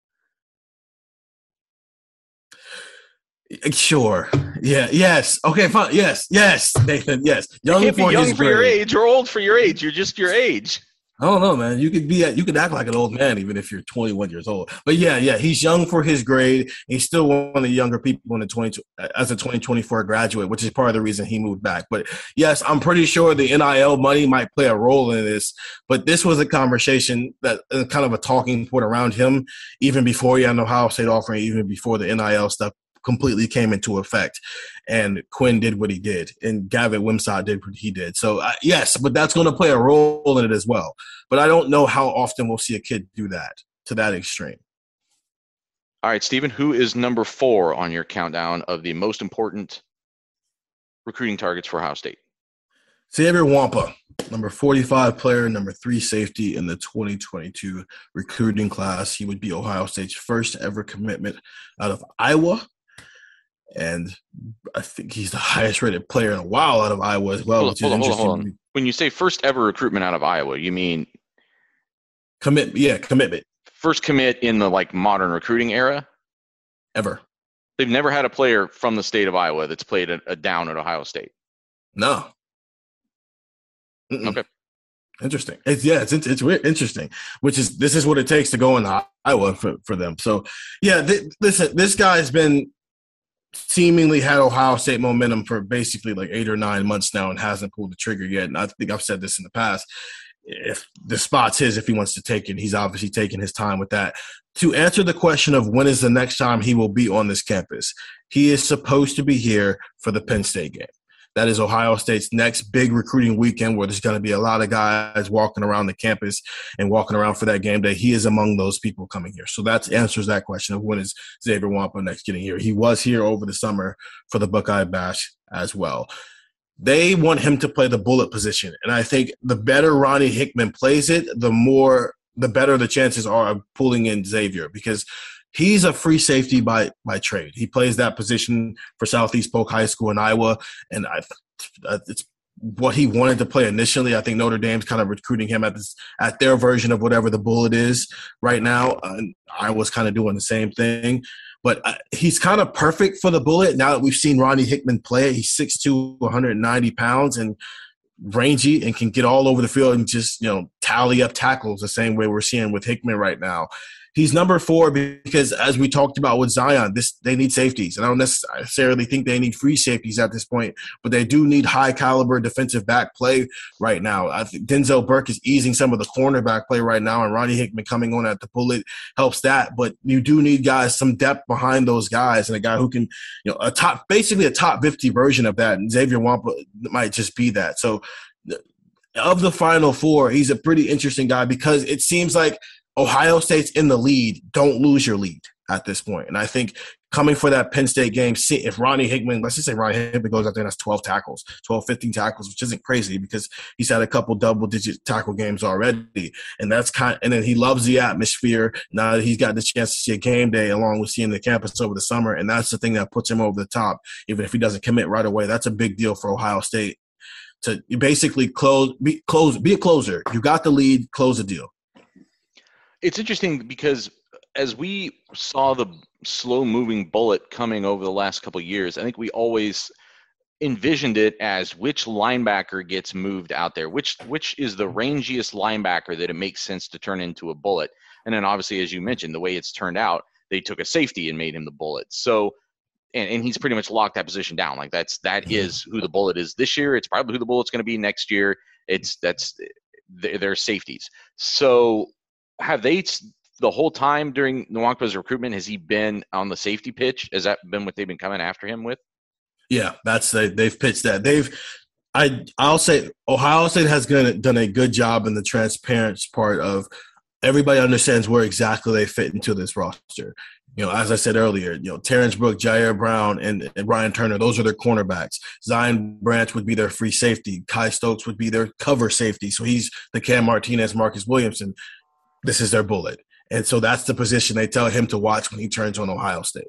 Sure. Yeah. Yes. Okay. Fine. Yes. Yes. Nathan. Yes. Young you can't for be young his for grade. your age or old for your age. You're just your age. I don't know, man. You could be, you could act like an old man even if you're twenty-one years old. But yeah, yeah, he's young for his grade. He's still one of the younger people in the twenty as a twenty twenty-four graduate, which is part of the reason he moved back. But yes, I'm pretty sure the N I L money might play a role in this. But this was a conversation that uh, kind of a talking point around him, even before he had an Ohio State offering, even before the N I L stuff completely came into effect. And Quinn did what he did, and Gavin Wimsatt did what he did. So, uh, yes, but that's going to play a role in it as well. But I don't know how often we'll see a kid do that to that extreme. All right, Stephen, who is number four on your countdown of the most important recruiting targets for Ohio State? Xavier Wampa, number forty-five player, number three safety in the twenty twenty-two recruiting class. He would be Ohio State's first ever commitment out of Iowa. And I think he's the highest rated player in a while out of Iowa as well, hold which on, is hold interesting. On, hold on. When you say first ever recruitment out of Iowa, you mean commit? Yeah, commitment. First commit in the like modern recruiting era ever. They've never had a player from the state of Iowa that's played a, a down at Ohio State. No. Mm-mm. Okay. Interesting. It's yeah, it's it's weird, interesting. Which is this is what it takes to go into Iowa for, for them. So yeah, th- listen, this guy's been seemingly had Ohio State momentum for basically like eight or nine months now and hasn't pulled the trigger yet. And I think I've said this in the past. If the spot's his, if he wants to take it, he's obviously taking his time with that. To answer the question of when is the next time he will be on this campus, he is supposed to be here for the Penn State game. That is Ohio State's next big recruiting weekend where there's going to be a lot of guys walking around the campus and walking around for that game day. He is among those people coming here. So that answers that question of when is Xavier Wampa next getting here. He was here over the summer for the Buckeye Bash as well. They want him to play the bullet position. And I think the better Ronnie Hickman plays it, the more the better the chances are of pulling in Xavier, because he's a free safety by by trade. He plays that position for Southeast Polk High School in Iowa, and I, it's what he wanted to play initially. I think Notre Dame's kind of recruiting him at this at their version of whatever the bullet is right now. Uh, Iowa's kind of doing the same thing. But uh, he's kind of perfect for the Bullet now that we've seen Ronnie Hickman play. He's six two, one hundred ninety pounds, and rangy and can get all over the field and just, you know, tally up tackles the same way we're seeing with Hickman right now. He's number four because, as we talked about with Zion, this they need safeties. And I don't necessarily think they need free safeties at this point, but they do need high-caliber defensive back play right now. I think Denzel Burke is easing some of the cornerback play right now, and Ronnie Hickman coming on at the Bullet helps that. But you do need guys, some depth behind those guys, and a guy who can, you know, a top, basically a top fifty version of that. And Xavier Wampa might just be that. So of the Final Four, he's a pretty interesting guy because it seems like Ohio State's in the lead. Don't lose your lead at this point. And I think coming for that Penn State game, see if Ronnie Hickman, let's just say Ronnie Hickman goes out there and has twelve tackles, twelve, fifteen tackles, which isn't crazy because he's had a couple double-digit tackle games already. And that's kind of, and then he loves the atmosphere now that he's got the chance to see a game day along with seeing the campus over the summer. And that's the thing that puts him over the top, even if he doesn't commit right away. That's a big deal for Ohio State to basically close, be, close, be a closer. You got the lead, close the deal. It's interesting because as we saw the slow-moving Bullet coming over the last couple of years, I think we always envisioned it as which linebacker gets moved out there, which which is the rangiest linebacker that it makes sense to turn into a Bullet. And then obviously, as you mentioned, the way it's turned out, they took a safety and made him the Bullet. So, and, and he's pretty much locked that position down. Like that's that is who the Bullet is this year. It's probably who the Bullet's going to be next year. It's that's their safeties. So. Have they the whole time during Nwankpa's recruitment? Has he been on the safety pitch? Has that been what they've been coming after him with? Yeah, that's they, they've pitched that. They've, I I'll say Ohio State has done, done a good job in the transparency part of everybody understands where exactly they fit into this roster. You know, as I said earlier, you know, Terrence Brooks, Jair Brown, and, and Ryan Turner, those are their cornerbacks. Zion Branch would be their free safety. Kai Stokes would be their cover safety. So he's the Cam Martinez, Marcus Williamson. This is their Bullet. And so that's the position they tell him to watch when he turns on Ohio State.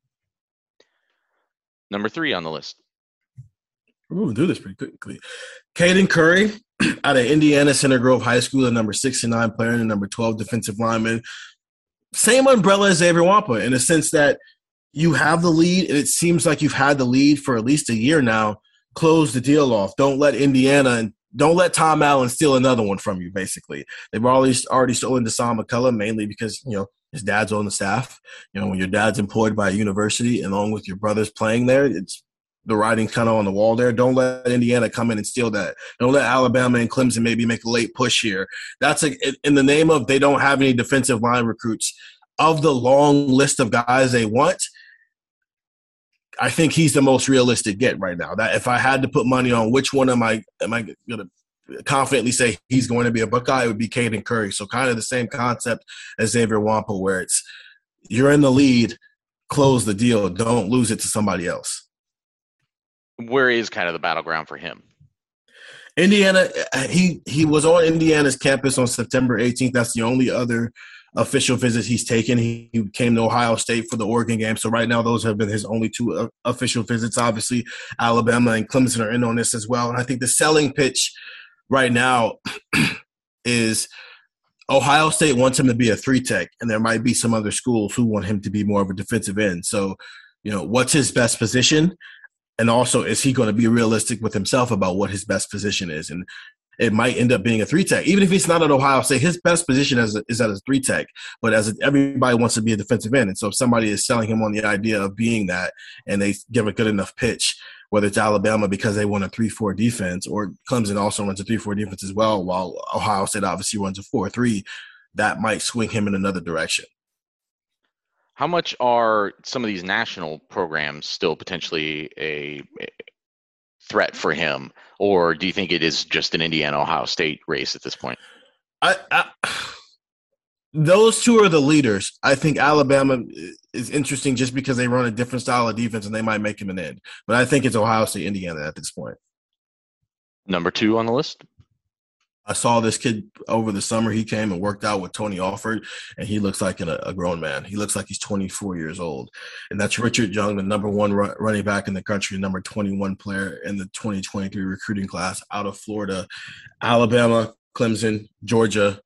Number three on the list. Ooh, do this pretty quickly. Caden Curry out of Indiana Center Grove High School, the number sixty-nine player and the number twelve defensive lineman. Same umbrella as Xavier Wampa in the sense that you have the lead, and it seems like you've had the lead for at least a year now. Close the deal off. Don't let Indiana and Don't let Tom Allen steal another one from you, basically. They've already, already stolen Deshaun McCullough, mainly because, you know, his dad's on the staff. You know, when your dad's employed by a university along with your brothers playing there, it's the writing's kind of on the wall there. Don't let Indiana come in and steal that. Don't let Alabama and Clemson maybe make a late push here. That's a, in the name of they don't have any defensive line recruits. Of the long list of guys they want, I think he's the most realistic get right now. That if I had to put money on which one am I am I going to confidently say he's going to be a Buckeye, it would be Caden Curry. So kind of the same concept as Xavier Wampa, where it's you're in the lead, close the deal, don't lose it to somebody else. Where is kind of the battleground for him? Indiana, he he was on Indiana's campus on September eighteenth. That's the only other official visits he's taken. He, he came to Ohio State for the Oregon game. So right now those have been his only two uh, official visits. Obviously, Alabama and Clemson are in on this as well. And I think the selling pitch right now is Ohio State wants him to be a three-tech, and there might be some other schools who want him to be more of a defensive end. So, you know, what's his best position? And also, is he going to be realistic with himself about what his best position is? And it might end up being a three-tech. Even if he's not at Ohio State, his best position as a, is as a three-tech. But as a, everybody wants to be a defensive end. And so if somebody is selling him on the idea of being that and they give a good enough pitch, whether it's Alabama because they want a three four defense or Clemson also runs a three four defense as well, while Ohio State obviously runs a four three, that might swing him in another direction. How much are some of these national programs still potentially a threat for him, or do you think it is just an Indiana-Ohio State race at this point? I, I, those two are the leaders. I think Alabama is interesting just because they run a different style of defense and they might make him an end. But I think it's Ohio State, Indiana at this point. Number two on the list? I saw this kid over the summer. He came and worked out with Tony Alford, and he looks like an, a grown man. He looks like he's twenty-four years old. And that's Richard Young, the number one run, running back in the country, number twenty-one player in the twenty twenty-three recruiting class out of Florida, Alabama, Clemson, Georgia,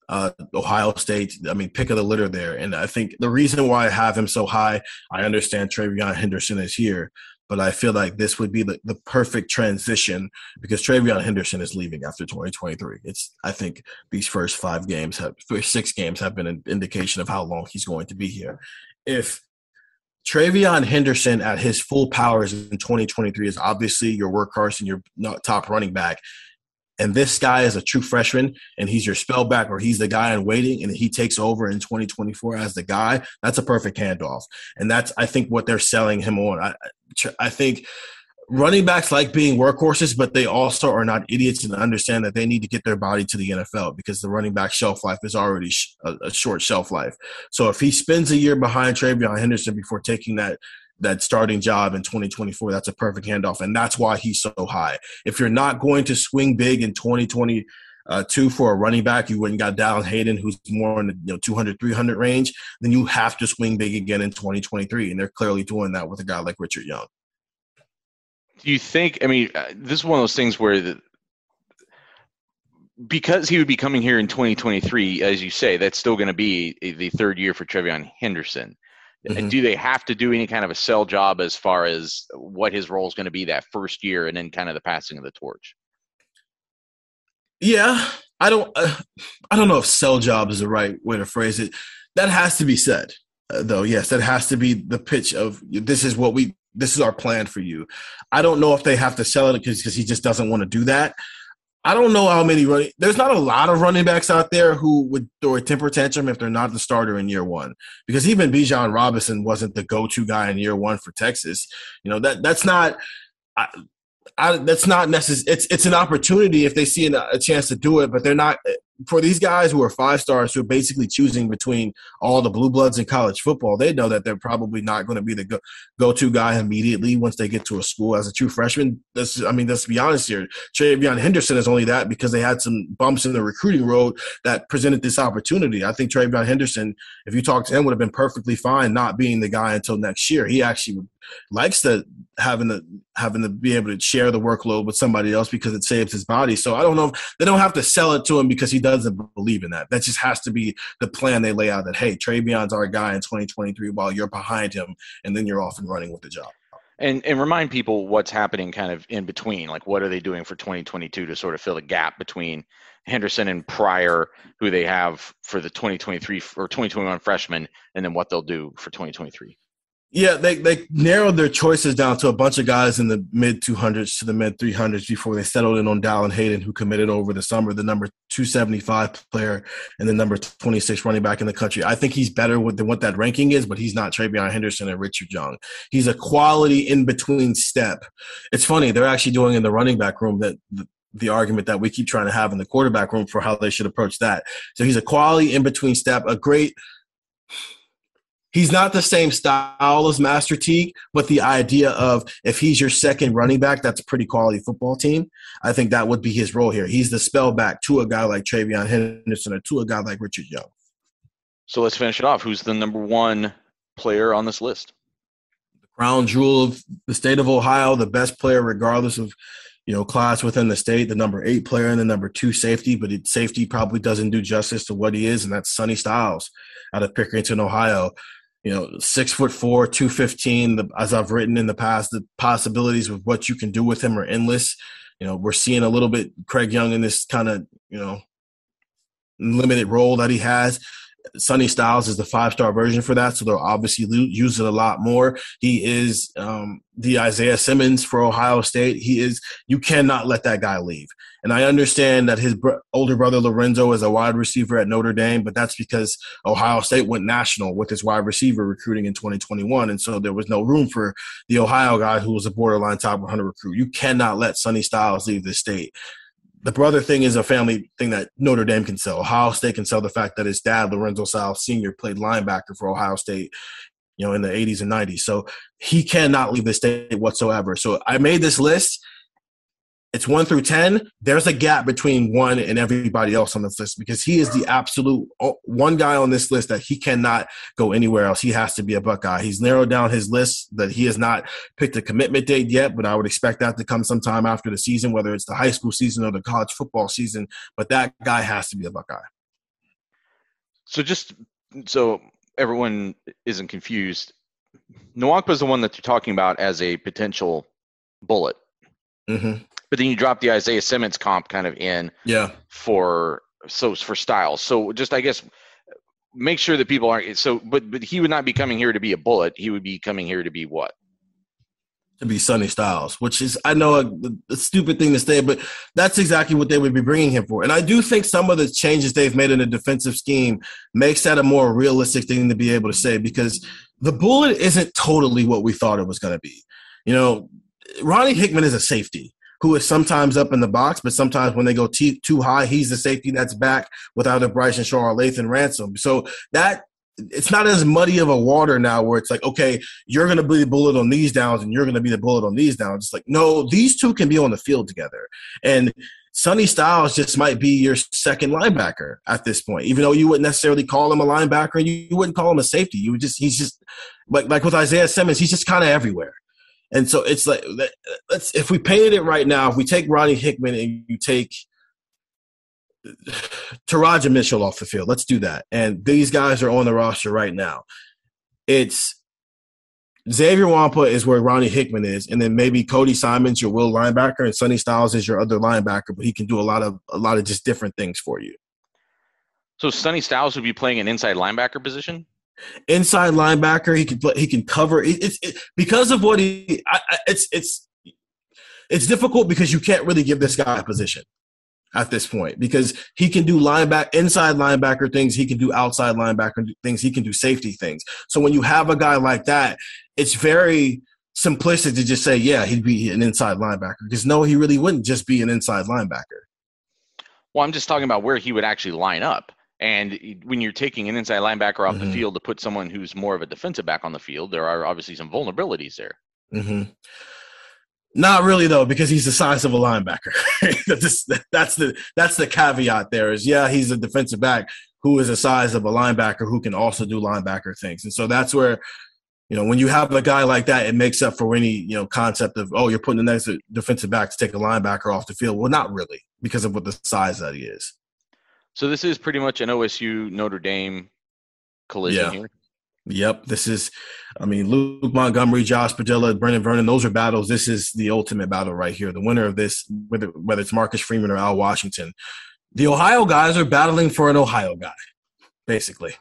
uh, Ohio State. I mean, pick of the litter there. And I think the reason why I have him so high, I understand TreVeyon Henderson is here, but I feel like this would be the, the perfect transition because TreVeyon Henderson is leaving after twenty twenty-three. It's I think these first five games have first six games have been an indication of how long he's going to be here. If TreVeyon Henderson at his full powers in twenty twenty-three is obviously your workhorse and your top running back, and this guy is a true freshman and he's your spellback or he's the guy in waiting and he takes over in twenty twenty-four as the guy, that's a perfect handoff. And that's, I think, what they're selling him on. I, I think running backs like being workhorses, but they also are not idiots and understand that they need to get their body to the N F L because the running back shelf life is already a, a short shelf life. So if he spends a year behind TreVeyon Henderson before taking that that starting job in twenty twenty-four, that's a perfect handoff. And that's why he's so high. If you're not going to swing big in twenty twenty-two for a running back, you went and got Dallan Hayden, who's more in the you know, two hundred, three hundred range, then you have to swing big again in twenty twenty-three. And they're clearly doing that with a guy like Richard Young. Do you think, I mean, uh, this is one of those things where the, because he would be coming here in twenty twenty-three, as you say, that's still going to be the third year for TreVeyon Henderson. Mm-hmm. Do they have to do any kind of a sell job as far as what his role is going to be that first year and then kind of the passing of the torch? Yeah, I don't uh, I don't know if sell job is the right way to phrase it. That has to be said, uh, though. Yes, that has to be the pitch of this is what we this is our plan for you. I don't know if they have to sell it because he just doesn't want to do that. I don't know how many running – there's not a lot of running backs out there who would throw a temper tantrum if they're not the starter in year one because even Bijan Robinson wasn't the go-to guy in year one for Texas. You know, that that's not I, I, – that's not necessary. It's, it's an opportunity if they see an, a chance to do it, but they're not – for these guys who are five stars who are basically choosing between all the blue bloods in college football, they know that they're probably not going to be the go, go-to guy immediately once they get to a school as a true freshman. That's, I mean, let's be honest here. TreVeyon Henderson is only that because they had some bumps in the recruiting road that presented this opportunity. I think TreVeyon Henderson, if you talk to him, would have been perfectly fine not being the guy until next year. He actually likes to having to having to be able to share the workload with somebody else because it saves his body. So I don't know if they don't have to sell it to him because he doesn't believe in that. That just has to be the plan they lay out that, hey, TreVeyon's our guy in twenty twenty-three while you're behind him, and then you're off and running with the job. And and remind people what's happening kind of in between. Like, what are they doing for twenty twenty-two to sort of fill the gap between Henderson and Pryor, who they have for the twenty twenty-three or twenty twenty-one freshmen, and then what they'll do for twenty twenty-three? Yeah, they, they narrowed their choices down to a bunch of guys in the mid two hundreds to the mid three hundreds before they settled in on Dallan Hayden, who committed over the summer, the number two seventy-five player and the number twenty-six running back in the country. I think he's better than what that ranking is, but he's not TreVeyon Henderson and Richard Young. He's a quality in-between step. It's funny, they're actually doing in the running back room that the, the argument that we keep trying to have in the quarterback room for how they should approach that. So he's a quality in-between step, a great – he's not the same style as Master Teague, but the idea of if he's your second running back, that's a pretty quality football team. I think that would be his role here. He's the spell back to a guy like TreVeyon Henderson or to a guy like Richard Young. So let's finish it off. Who's the number one player on this list? The crown jewel of the state of Ohio, the best player regardless of, you know, class within the state, the number eight player and the number two safety, but it, safety probably doesn't do justice to what he is, and that's Sonny Styles out of Pickerington, Ohio. You know, six foot four, two fifteen. The, as I've written in the past, the possibilities of what you can do with him are endless. You know, we're seeing a little bit Craig Young in this kind of, you know, limited role that he has. Sonny Styles is the five-star version for that, so they'll obviously use it a lot more. He is um, the Isaiah Simmons for Ohio State. He is – you cannot let that guy leave. And I understand that his br- older brother Lorenzo is a wide receiver at Notre Dame, but that's because Ohio State went national with his wide receiver recruiting in twenty twenty-one, and so there was no room for the Ohio guy who was a borderline top one hundred recruit. You cannot let Sonny Styles leave the state. The brother thing is a family thing that Notre Dame can sell. Ohio State can sell the fact that his dad, Lorenzo Styles Senior, played linebacker for Ohio State, you know, in the eighties and nineties. So he cannot leave the state whatsoever. So I made this list. It's one through ten. There's a gap between one and everybody else on this list because he is the absolute one guy on this list that he cannot go anywhere else. He has to be a Buckeye. He's narrowed down his list that he has not picked a commitment date yet, but I would expect that to come sometime after the season, whether it's the high school season or the college football season. But that guy has to be a Buckeye. So just so everyone isn't confused, Nwakpa is the one that you're talking about as a potential bullet. Mm-hmm. But then you drop the Isaiah Simmons comp kind of in Yeah. for so for Styles. So just I guess make sure that people aren't so but but he would not be coming here to be a bullet. He would be coming here to be what? To be Sonny Styles, which is, I know, a, a stupid thing to say, but that's exactly what they would be bringing him for. And I do think some of the changes they've made in the defensive scheme makes that a more realistic thing to be able to say, because the bullet isn't totally what we thought it was going to be. You know, Ronnie Hickman is a safety who is sometimes up in the box, but sometimes when they go t- too high, he's the safety that's back with either Bryson Shaw or Lathan Ransom. So that it's not as muddy of a water now where it's like, okay, you're going to be the bullet on these downs and you're going to be the bullet on these downs. It's like, no, these two can be on the field together. And Sonny Styles just might be your second linebacker at this point, even though you wouldn't necessarily call him a linebacker and you, you wouldn't call him a safety. You would just, he's just like, like with Isaiah Simmons, he's just kind of everywhere. And so it's like, let's, if we painted it right now, if we take Ronnie Hickman and you take Taraja Mitchell off the field, let's do that. And these guys are on the roster right now. It's Xavier Wampa is where Ronnie Hickman is, and then maybe Cody Simons, your will linebacker, and Sonny Styles is your other linebacker, but he can do a lot of a lot of just different things for you. So Sonny Styles would be playing an inside linebacker position? Inside linebacker, he can play, he can cover. It, it's it, because of what he. I, I, it's it's it's difficult because you can't really give this guy a position at this point, because he can do linebacker, inside linebacker things. He can do outside linebacker things. He can do safety things. So when you have a guy like that, it's very simplistic to just say, yeah, he'd be an inside linebacker, because no, he really wouldn't just be an inside linebacker. Well, I'm just talking about where he would actually line up. And when you're taking an inside linebacker off mm-hmm. the field to put someone who's more of a defensive back on the field, there are obviously some vulnerabilities there. Mm-hmm. Not really, though, because he's the size of a linebacker. that's, that's the that's the caveat there is, yeah, he's a defensive back who is the size of a linebacker who can also do linebacker things. And so that's where, you know, when you have a guy like that, it makes up for any, you know, concept of, oh, you're putting the next defensive back to take a linebacker off the field. Well, not really, because of what the size that he is. So this is pretty much an O S U Notre Dame collision yeah. here. Yep, this is, I mean, Luke Montgomery, Josh Padilla, Brendan Vernon, those are battles. This is the ultimate battle right here. The winner of this, whether whether it's Marcus Freeman or Al Washington, the Ohio guys are battling for an Ohio guy, basically.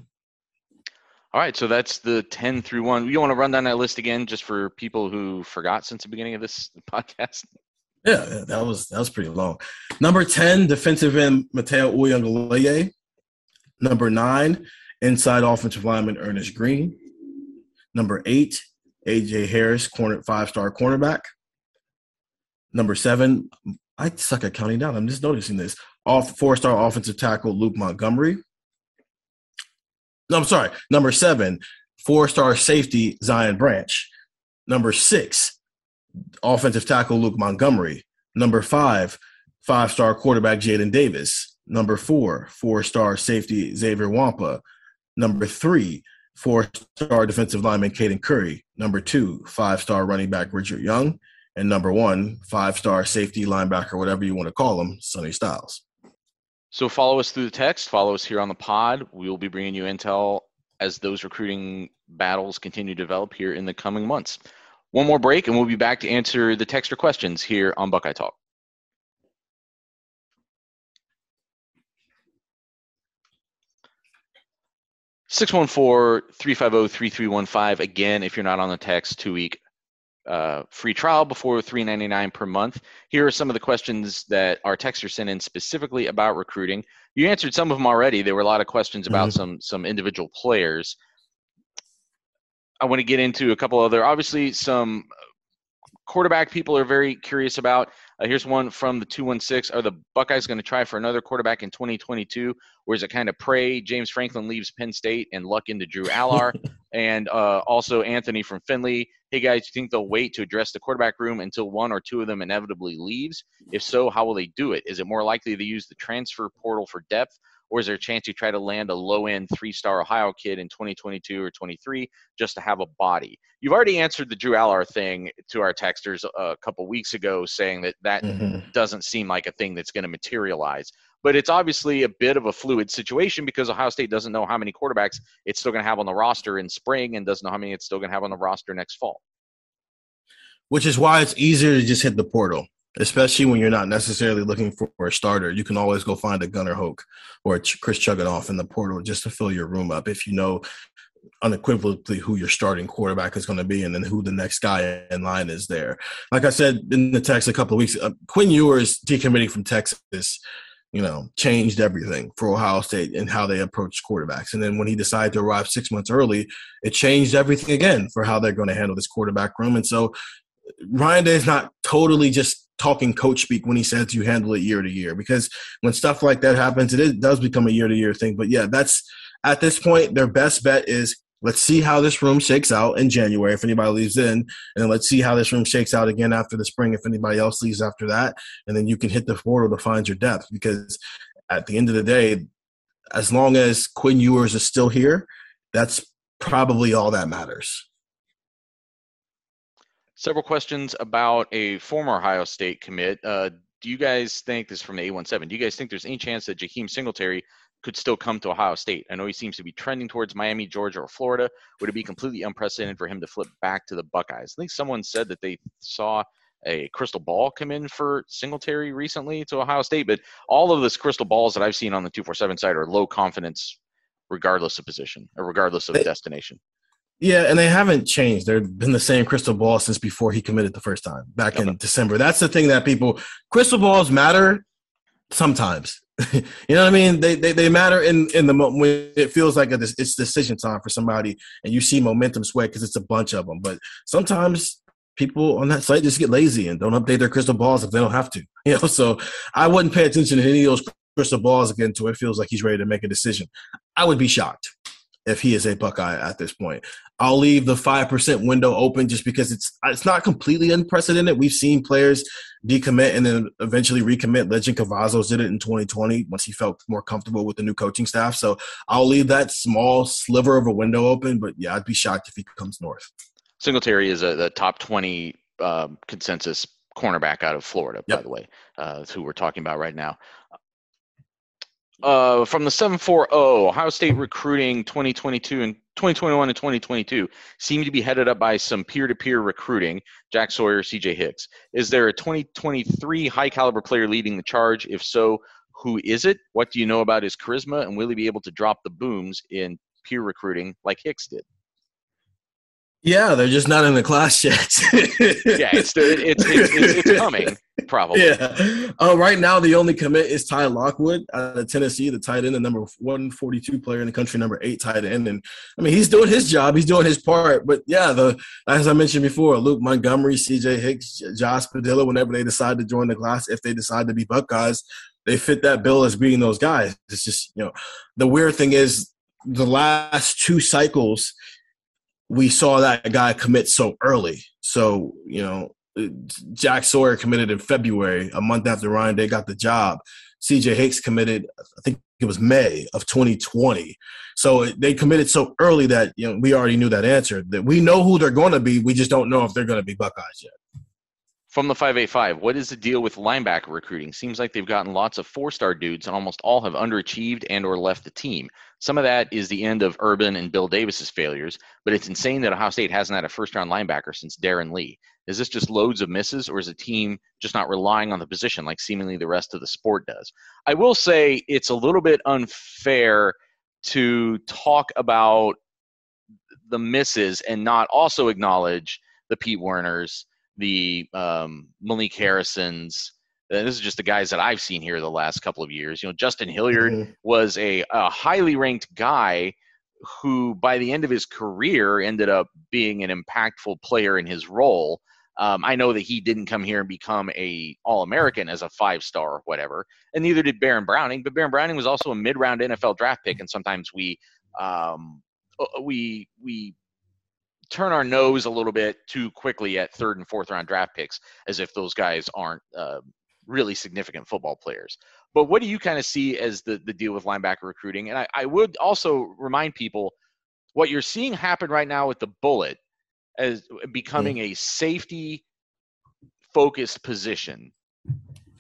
All right, so that's the ten through one. You want to run down that list again, just for people who forgot since the beginning of this podcast? Yeah, yeah that was that was pretty long. Number ten, defensive end Mateo Uyunglele. Number nine, inside offensive lineman Ernest Green. Number eight, A J Harris, corner five-star cornerback. Number seven, I suck at counting down. I'm just noticing this. Off four-star offensive tackle Luke Montgomery. No, I'm sorry. Number seven, four-star safety Zion Branch. Number six, offensive tackle Luke Montgomery. Number five, five-star quarterback Jaden Davis. Number four, four-star safety Xavier Wampa. Number three, four-star defensive lineman Caden Curry. Number two, five-star running back Richard Young. And number one, five-star safety linebacker, whatever you want to call him, Sonny Styles. So follow us through the text. Follow us here on the pod. We will be bringing you intel as those recruiting battles continue to develop here in the coming months. One more break, and we'll be back to answer the texter questions here on Buckeye Talk. six one four, three five zero, three three one five. Again, if you're not on the text, two-week uh, free trial before three ninety-nine per month. Here are some of the questions that our texters sent in specifically about recruiting. You answered some of them already. There were a lot of questions about mm-hmm. some some individual players. I want to get into a couple other, obviously some quarterback people are very curious about. Uh, here's one from the two one six. Are the Buckeyes going to try for another quarterback in twenty twenty-two, or is it kind of pray James Franklin leaves Penn State and luck into Drew Allar? And uh, also Anthony from Findlay. Hey, guys, do you think they'll wait to address the quarterback room until one or two of them inevitably leaves? If so, how will they do it? Is it more likely to use the transfer portal for depth, or is there a chance you try to land a low-end three-star Ohio kid in twenty twenty-two or twenty-three just to have a body? You've already answered the Drew Allar thing to our texters a couple weeks ago, saying that that mm-hmm. doesn't seem like a thing that's going to materialize. But it's obviously a bit of a fluid situation because Ohio State doesn't know how many quarterbacks it's still going to have on the roster in spring and doesn't know how many it's still going to have on the roster next fall. Which is why it's easier to just hit the portal, especially when you're not necessarily looking for a starter. You can always go find a Gunnar Hoke or a Chris Chugginoff in the portal just to fill your room up if you know unequivocally who your starting quarterback is going to be and then who the next guy in line is there. Like I said in the text a couple of weeks, uh, Quinn Ewers decommitting from Texas, you know, changed everything for Ohio State and how they approach quarterbacks. And then when he decided to arrive six months early, it changed everything again for how they're going to handle this quarterback room. And so Ryan Day is not totally just talking coach speak when he says you handle it year to year, because when stuff like that happens, it is, does become a year to year thing. But yeah, that's at this point, their best bet is let's see how this room shakes out in January if anybody leaves in, and then let's see how this room shakes out again after the spring if anybody else leaves after that. And then you can hit the portal to find your depth, because at the end of the day, as long as Quinn Ewers is still here, that's probably all that matters. Several questions about a former Ohio State commit. Uh, do you guys think, this is from the eight one seven, do you guys think there's any chance that Jaheim Singletary could still come to Ohio State? I know he seems to be trending towards Miami, Georgia, or Florida. Would it be completely unprecedented for him to flip back to the Buckeyes? I think someone said that they saw a crystal ball come in for Singletary recently to Ohio State, but all of this crystal balls that I've seen on the two forty-seven site are low confidence regardless of position or regardless of they, destination. Yeah, and they haven't changed. They've been the same crystal ball since before he committed the first time, back okay. in December. That's the thing that people – crystal balls matter sometimes. You know what I mean? They they, they matter in, in the moment when it feels like a, it's decision time for somebody and you see momentum sway because it's a bunch of them. But sometimes people on that site just get lazy and don't update their crystal balls if they don't have to. You know, so I wouldn't pay attention to any of those crystal balls again until it feels like he's ready to make a decision. I would be shocked if he is a Buckeye at this point. I'll leave the five percent window open just because it's it's not completely unprecedented. We've seen players decommit and then eventually recommit. Legend Cavazos did it in twenty twenty once he felt more comfortable with the new coaching staff. So I'll leave that small sliver of a window open, but yeah, I'd be shocked if he comes north. Singletary is a the top twenty um, consensus cornerback out of Florida, yep. by the way, uh, who we're talking about right now. Uh, from the seven forty, Ohio State recruiting twenty twenty-two and twenty twenty-one and twenty twenty-two seem to be headed up by some peer-to-peer recruiting. Jack Sawyer, C J Hicks. Is there a twenty twenty-three high-caliber player leading the charge? If so, who is it? What do you know about his charisma? And will he be able to drop the booms in peer recruiting like Hicks did? Yeah, they're just not in the class yet. yeah, it's, it's, it's, it's, it's coming, probably. Yeah. Uh, right now, the only commit is Ty Lockwood out of Tennessee, the tight end, the number one forty-two player in the country, number eight tight end. And, I mean, he's doing his job. He's doing his part. But, yeah, the as I mentioned before, Luke Montgomery, C J Hicks, Josh Padilla, whenever they decide to join the class, if they decide to be Buckeyes, they fit that bill as being those guys. It's just, you know, the weird thing is the last two cycles – we saw that guy commit so early. So, you know, Jack Sawyer committed in February, a month after Ryan Day got the job. C J Hicks committed, I think it was May of twenty twenty. So they committed so early that, you know, we already knew that answer. That we know who they're going to be. We just don't know if they're going to be Buckeyes yet. From the five eighty-five, what is the deal with linebacker recruiting? Seems like they've gotten lots of four-star dudes, and almost all have underachieved and or left the team. Some of that is the end of Urban and Bill Davis's failures, but it's insane that Ohio State hasn't had a first-round linebacker since Darren Lee. Is this just loads of misses, or is the team just not relying on the position like seemingly the rest of the sport does? I will say it's a little bit unfair to talk about the misses and not also acknowledge the Pete Werners, the um, Malik Harrisons. Uh, this is just the guys that I've seen here the last couple of years. You know, Justin Hilliard mm-hmm. was a, a highly ranked guy who, by the end of his career, ended up being an impactful player in his role. Um, I know that he didn't come here and become a All-American as a five-star or whatever, and neither did Baron Browning. But Baron Browning was also a mid-round N F L draft pick, and sometimes we um, we we. turn our nose a little bit too quickly at third and fourth round draft picks as if those guys aren't uh, really significant football players. But what do you kind of see as the, the deal with linebacker recruiting? And I, I would also remind people what you're seeing happen right now with the Bullet as becoming mm-hmm. a safety focused position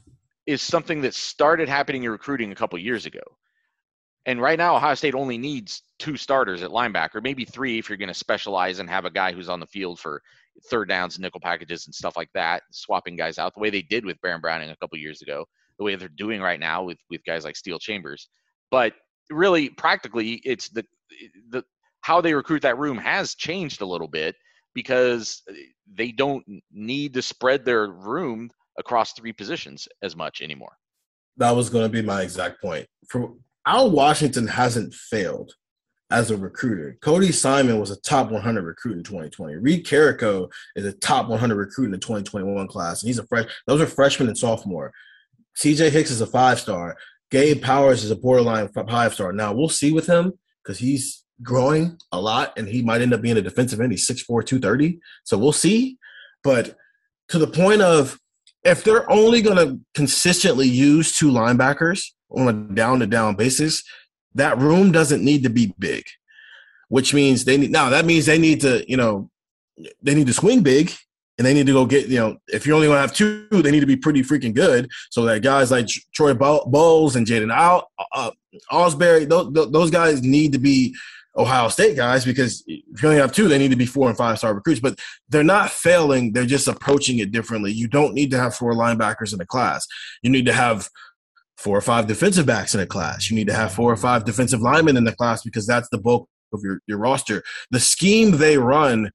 is something that started happening in recruiting a couple years ago. And right now, Ohio State only needs two starters at linebacker, maybe three if you're going to specialize and have a guy who's on the field for third downs and nickel packages and stuff like that, swapping guys out the way they did with Baron Browning a couple years ago, the way they're doing right now with, with guys like Steel Chambers. But really, practically, it's the the how they recruit that room has changed a little bit because they don't need to spread their room across three positions as much anymore. That was going to be my exact point. For Al Washington hasn't failed as a recruiter. Cody Simon was a top one hundred recruit in twenty twenty. Reed Carrico is a top one hundred recruit in the twenty twenty-one class. And he's a fresh. Those are freshmen and sophomore. C J Hicks is a five-star. Gabe Powers is a borderline five-star. Now, we'll see with him because he's growing a lot, and he might end up being a defensive end. He's six four, two thirty. So we'll see. But to the point of if they're only going to consistently use two linebackers on a down-to-down basis, that room doesn't need to be big, which means they need – now, that means they need to, you know, they need to swing big, and they need to go get, you know, if you're only going to have two, they need to be pretty freaking good so that guys like Troy Bowles and Jaden Al, uh, Osbury, those, those guys need to be Ohio State guys because if you only have two, they need to be four and five-star recruits. But they're not failing. They're just approaching it differently. You don't need to have four linebackers in a class. You need to have four or five defensive backs in a class. You need to have four or five defensive linemen in the class because that's the bulk of your, your roster. The scheme they run,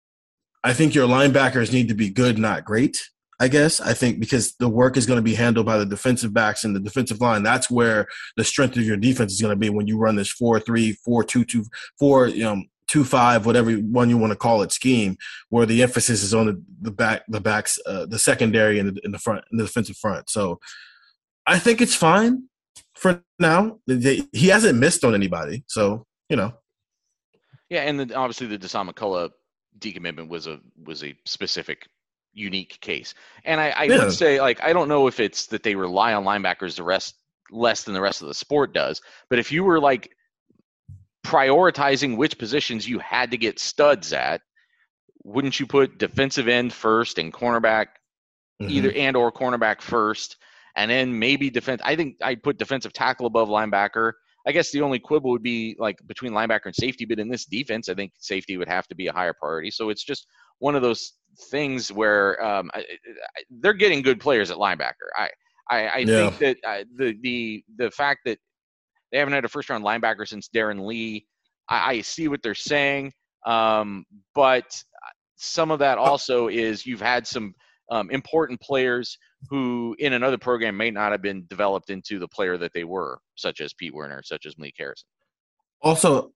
I think your linebackers need to be good, not great, I guess. I think because the work is going to be handled by the defensive backs and the defensive line. That's where the strength of your defense is going to be when you run this four three, four two two, four, you know, two five, whatever one you want to call it scheme, where the emphasis is on the, the back, the backs, uh, the secondary and the, in the front, in the defensive front. So I think it's fine for now. They, he hasn't missed on anybody, so you know. Yeah, and the, obviously the Deshaun McCullough decommitment was a was a specific, unique case. And I, I yeah. would say, like, I don't know if it's that they rely on linebackers the rest less than the rest of the sport does, but if you were like prioritizing which positions you had to get studs at, wouldn't you put defensive end first and cornerback mm-hmm. either and or cornerback first, and then maybe defense? I think I'd put defensive tackle above linebacker. I guess the only quibble would be like between linebacker and safety, but in this defense, I think safety would have to be a higher priority. So it's just one of those things where um, I, I, they're getting good players at linebacker. I I, I yeah. think that uh, the the the fact that they haven't had a first round linebacker since Darren Lee, I, I see what they're saying, um, but some of that also is you've had some um, important players who in another program may not have been developed into the player that they were, such as Pete Werner, such as Malik Harrison. Also,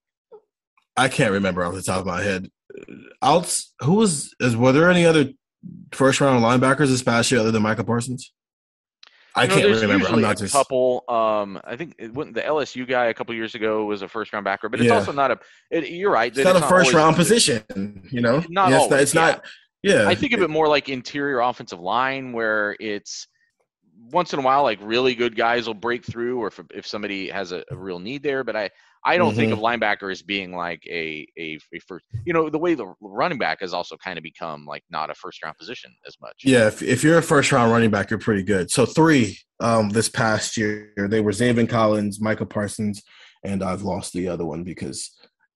I can't remember off the top of my head. Outs, who was, is, were there any other first round linebackers this past year other than Micah Parsons? I you know, can't remember. I'm not a just couple. Um, I think it wouldn't, the L S U guy a couple years ago was a first round backer, but it's yeah. also not a. It, you're right. It's not it's a not first round position. You know, not yeah, always, it's not. It's yeah. not Yeah, I think of it more like interior offensive line, where it's once in a while, like really good guys will break through, or if, if somebody has a, a real need there. But I, I don't mm-hmm. think of linebacker as being like a, a, a first, you know, the way the running back has also kind of become like not a first round position as much. Yeah, if, if you're a first round running back, you're pretty good. So three um, this past year, they were Zaven Collins, Micah Parsons, and I've lost the other one because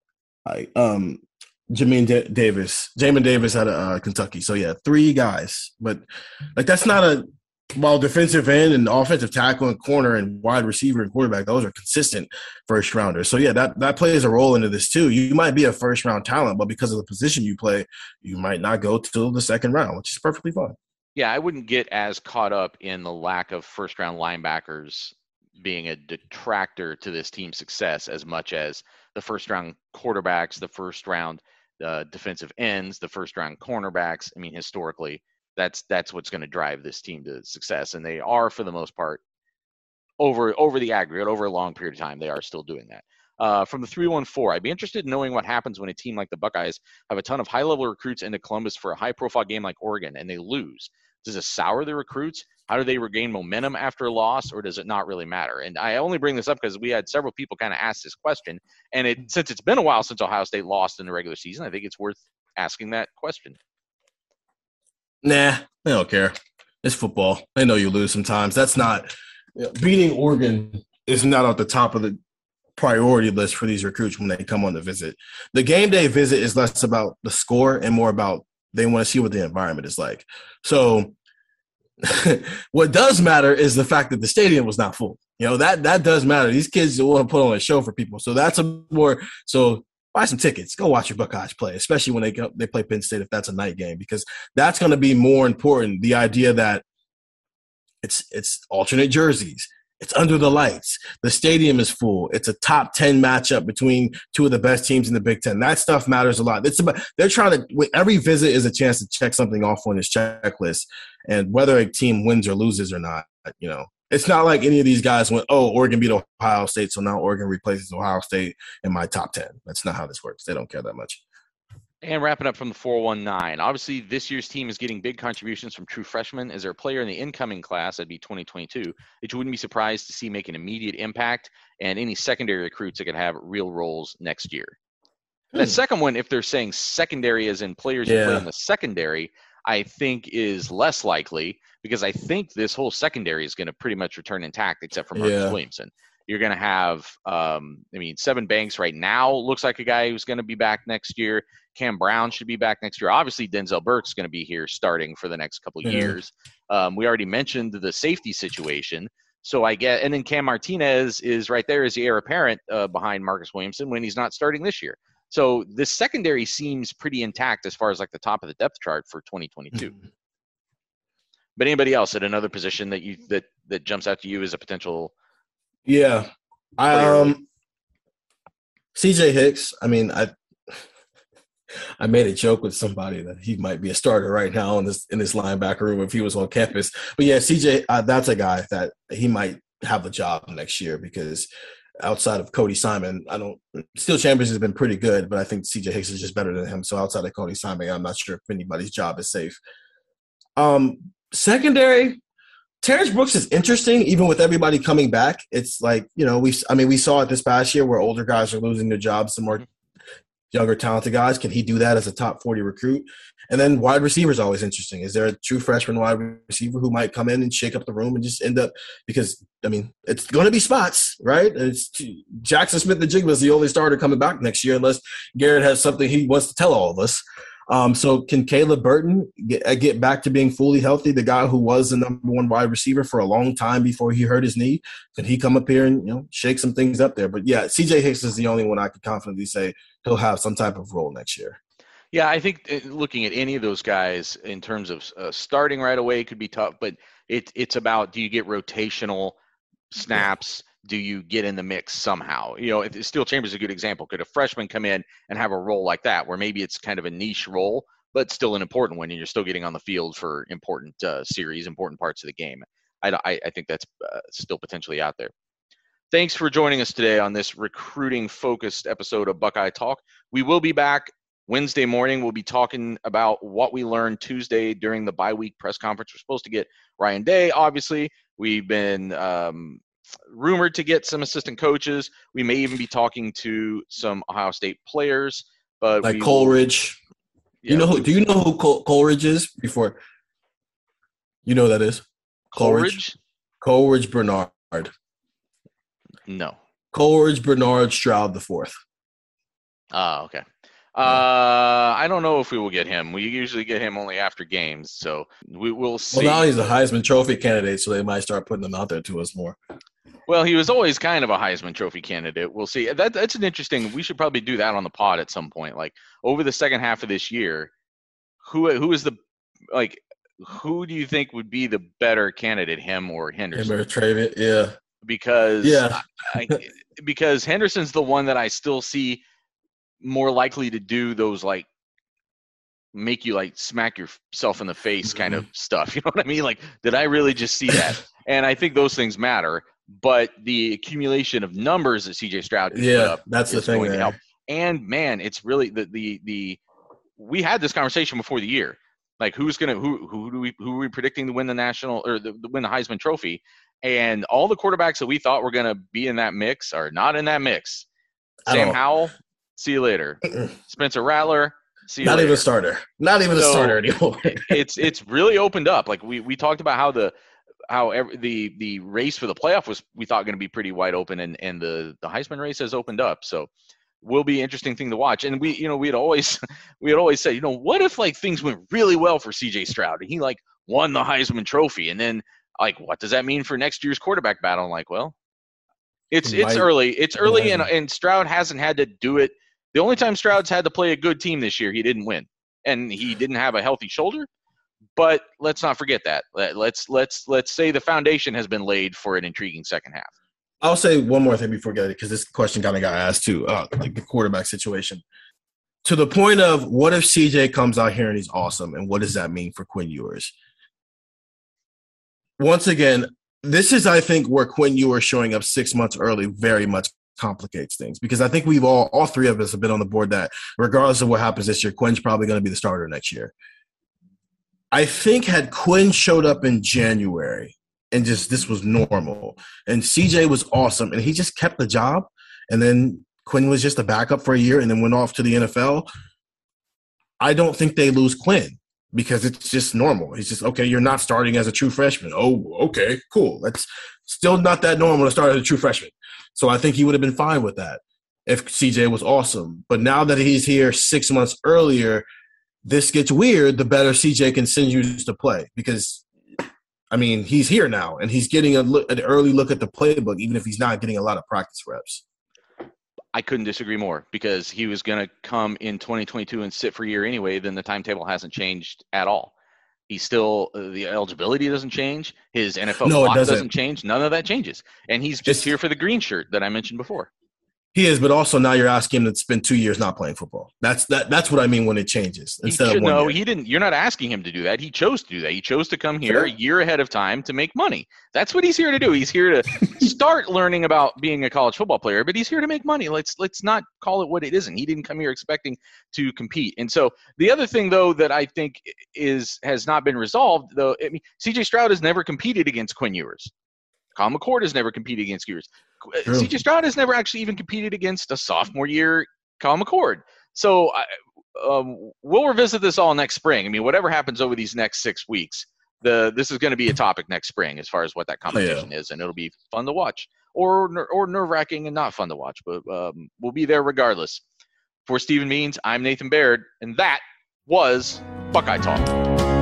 I um. Jamin D- Davis, Jamin Davis out of uh, Kentucky. So, yeah, three guys. But, like, that's not a – while defensive end and offensive tackle and corner and wide receiver and quarterback, those are consistent first-rounders. So, yeah, that, that plays a role into this too. You might be a first-round talent, but because of the position you play, you might not go till the second round, which is perfectly fine. Yeah, I wouldn't get as caught up in the lack of first-round linebackers being a detractor to this team's success as much as the first-round quarterbacks, the first-round – Uh, defensive ends, the first round cornerbacks. I mean, historically, that's that's what's going to drive this team to success, and they are, for the most part, over over the aggregate, over a long period of time, they are still doing that. Uh, from the three one four, I'd be interested in knowing what happens when a team like the Buckeyes have a ton of high-level recruits into Columbus for a high-profile game like Oregon, and they lose. Does it sour the recruits? How do they regain momentum after a loss, or does it not really matter? And I only bring this up because we had several people kind of ask this question, and it since it's been a while since Ohio State lost in the regular season, I think it's worth asking that question. Nah, they don't care. It's football. They know you lose sometimes. That's not you know, beating Oregon is not at the top of the priority list for these recruits when they come on the visit. The game day visit is less about the score and more about they want to see what the environment is like. So what does matter is the fact that the stadium was not full. You know, that that does matter. These kids want to put on a show for people. So that's a more – so buy some tickets. Go watch your Buckeyes play, especially when they go, they play Penn State if that's a night game, because that's going to be more important. The idea that it's it's alternate jerseys. It's under the lights. The stadium is full. It's a top ten matchup between two of the best teams in the Big Ten. That stuff matters a lot. It's about they're trying to – every visit is a chance to check something off on this checklist. And whether a team wins or loses or not, you know, it's not like any of these guys went, oh, Oregon beat Ohio State, so now Oregon replaces Ohio State in my top ten. That's not how this works. They don't care that much. And wrapping up from the four one nine, obviously this year's team is getting big contributions from true freshmen. Is there a player in the incoming class, that'd be twenty twenty-two, that you wouldn't be surprised to see make an immediate impact, and any secondary recruits that could have real roles next year? Hmm. That second one, if they're saying secondary as in players yeah. who play in the secondary, I think is less likely, because I think this whole secondary is going to pretty much return intact except for Marcus yeah. Williamson. You're going to have, um, I mean, Seven Banks right now looks like a guy who's going to be back next year. Cam Brown should be back next year. Obviously, Denzel Burke's going to be here starting for the next couple of yeah. years. Um, we already mentioned the safety situation. So I get, and then Cam Martinez is right there as the heir apparent uh, behind Marcus Williamson when he's not starting this year. So this secondary seems pretty intact as far as like the top of the depth chart for twenty twenty-two. Mm-hmm. But anybody else at another position that you that that jumps out to you as a potential? Yeah, I, um, C J Hicks. I mean, I I made a joke with somebody that he might be a starter right now in this in this linebacker room if he was on campus. But yeah, C J, uh, that's a guy that he might have the job next year, because outside of Cody Simon, I don't – Steel Chambers has been pretty good, but I think C J Hicks is just better than him. So outside of Cody Simon, I'm not sure if anybody's job is safe. Um, secondary, Terrence Brooks is interesting, even with everybody coming back. It's like, you know, we I mean, we saw it this past year where older guys are losing their jobs to more younger, talented guys. Can he do that as a top forty recruit? And then wide receiver is always interesting. Is there a true freshman wide receiver who might come in and shake up the room and just end up – because, I mean, it's going to be spots, right? It's Jackson Smith-Njigba is the only starter coming back next year unless Garrett has something he wants to tell all of us. Um, so can Caleb Burton get, get back to being fully healthy, the guy who was the number one wide receiver for a long time before he hurt his knee? Can he come up here and, you know, shake some things up there? But, yeah, C J Hicks is the only one I could confidently say he'll have some type of role next year. Yeah, I think looking at any of those guys in terms of uh, starting right away could be tough, but it, it's about, do you get rotational snaps? Do you get in the mix somehow? You know, if Steel Chambers is a good example. Could a freshman come in and have a role like that, where maybe it's kind of a niche role, but still an important one, and you're still getting on the field for important uh, series, important parts of the game? I, I, I think that's uh, still potentially out there. Thanks for joining us today on this recruiting-focused episode of Buckeye Talk. We will be back Wednesday morning. We'll be talking about what we learned Tuesday during the bye-week press conference. We're supposed to get Ryan Day, obviously. We've been um, rumored to get some assistant coaches. We may even be talking to some Ohio State players. But like Coleridge. Yeah, you know who, do you know who Col- Coleridge is before? You know who that is? Coleridge? Coleridge Bernard. No. Coleridge Bernard Stroud the fourth. Oh, okay. Uh, I don't know if we will get him. We usually get him only after games, so we will see. Well, now he's a Heisman Trophy candidate, so they might start putting him out there to us more. Well, he was always kind of a Heisman Trophy candidate. We'll see. That that's an interesting. We should probably do that on the pod at some point. Like over the second half of this year, who who is the like who do you think would be the better candidate, him or Henderson? Him or Traven, yeah. Because yeah, I, because Henderson's the one that I still see more likely to do those like make you like smack yourself in the face kind of stuff. You know what I mean? Like, did I really just see that? And I think those things matter, but the accumulation of numbers that C J Stroud can yeah, put up that's the is thing going there. to help. And man, it's really the the the we had this conversation before the year. Like, who's gonna who who do we who are we predicting to win the national or the, the win the Heisman Trophy? And all the quarterbacks that we thought were gonna be in that mix are not in that mix. Sam Howell, see you later. Spencer Rattler, See you Not later. even a starter. Not even So, a starter anymore. it's it's really opened up. Like we, we talked about how the how every, the the race for the playoff was we thought going to be pretty wide open, and and the the Heisman race has opened up. So will be an interesting thing to watch. And we you know we had always we had always said, you know, what if like things went really well for C J Stroud and he like won the Heisman Trophy, and then like what does that mean for next year's quarterback battle? I'm like, well, it's it's Might- early. It's early, and Might. and Stroud hasn't had to do it. The only time Stroud's had to play a good team this year, he didn't win, and he didn't have a healthy shoulder. But let's not forget that. Let- Let's let's let's say the foundation has been laid for an intriguing second half. I'll say one more thing before we get it, because this question kind of got asked too, uh, like the quarterback situation. To the point of what if C J comes out here and he's awesome, and what does that mean for Quinn Ewers? Once again, this is, I think, where Quinn Ewers showing up six months early very much complicates things, because I think we've all, all three of us have been on the board that regardless of what happens this year, Quinn's probably going to be the starter next year. I think had Quinn showed up in January and just this was normal, and C J was awesome, and he just kept the job, and then Quinn was just a backup for a year and then went off to the N F L, I don't think they lose Quinn, because it's just normal. He's just, okay, you're not starting as a true freshman. Oh, okay, cool. That's still not that normal to start as a true freshman. So I think he would have been fine with that if C J was awesome. But now that he's here six months earlier, this gets weird the better C J continues to play, because, I mean, he's here now, and he's getting a look, an early look at the playbook, even if he's not getting a lot of practice reps. I couldn't disagree more, because he was going to come in twenty twenty-two and sit for a year anyway. Then the timetable hasn't changed at all. He's still uh, the eligibility doesn't change. His N F L No, it clock doesn't. doesn't change. None of that changes, and he's just It's- here for the green shirt that I mentioned before. He is, but also now you're asking him to spend two years not playing football. That's that. That's what I mean when it changes. He Instead should, of one no, year. he didn't. You're not asking him to do that. He chose to do that. He chose to come here Sure. a year ahead of time to make money. That's what he's here to do. He's here to start learning about being a college football player, but he's here to make money. Let's let's not call it what it isn't. He didn't come here expecting to compete. And so the other thing, though, that I think is has not been resolved, though, I mean, C J Stroud has never competed against Quinn Ewers. Kyle McCord has never competed against Ewers. True. C J Stroud has never actually even competed against a sophomore year Kyle McCord. So I, um, we'll revisit this all next spring. I mean, whatever happens over these next six weeks, the this is going to be a topic next spring as far as what that competition is, and it'll be fun to watch, or ner- or nerve wracking and not fun to watch. But um, we'll be there regardless. For Stephen Means, I'm Nathan Baird, and that was Buckeye Talk.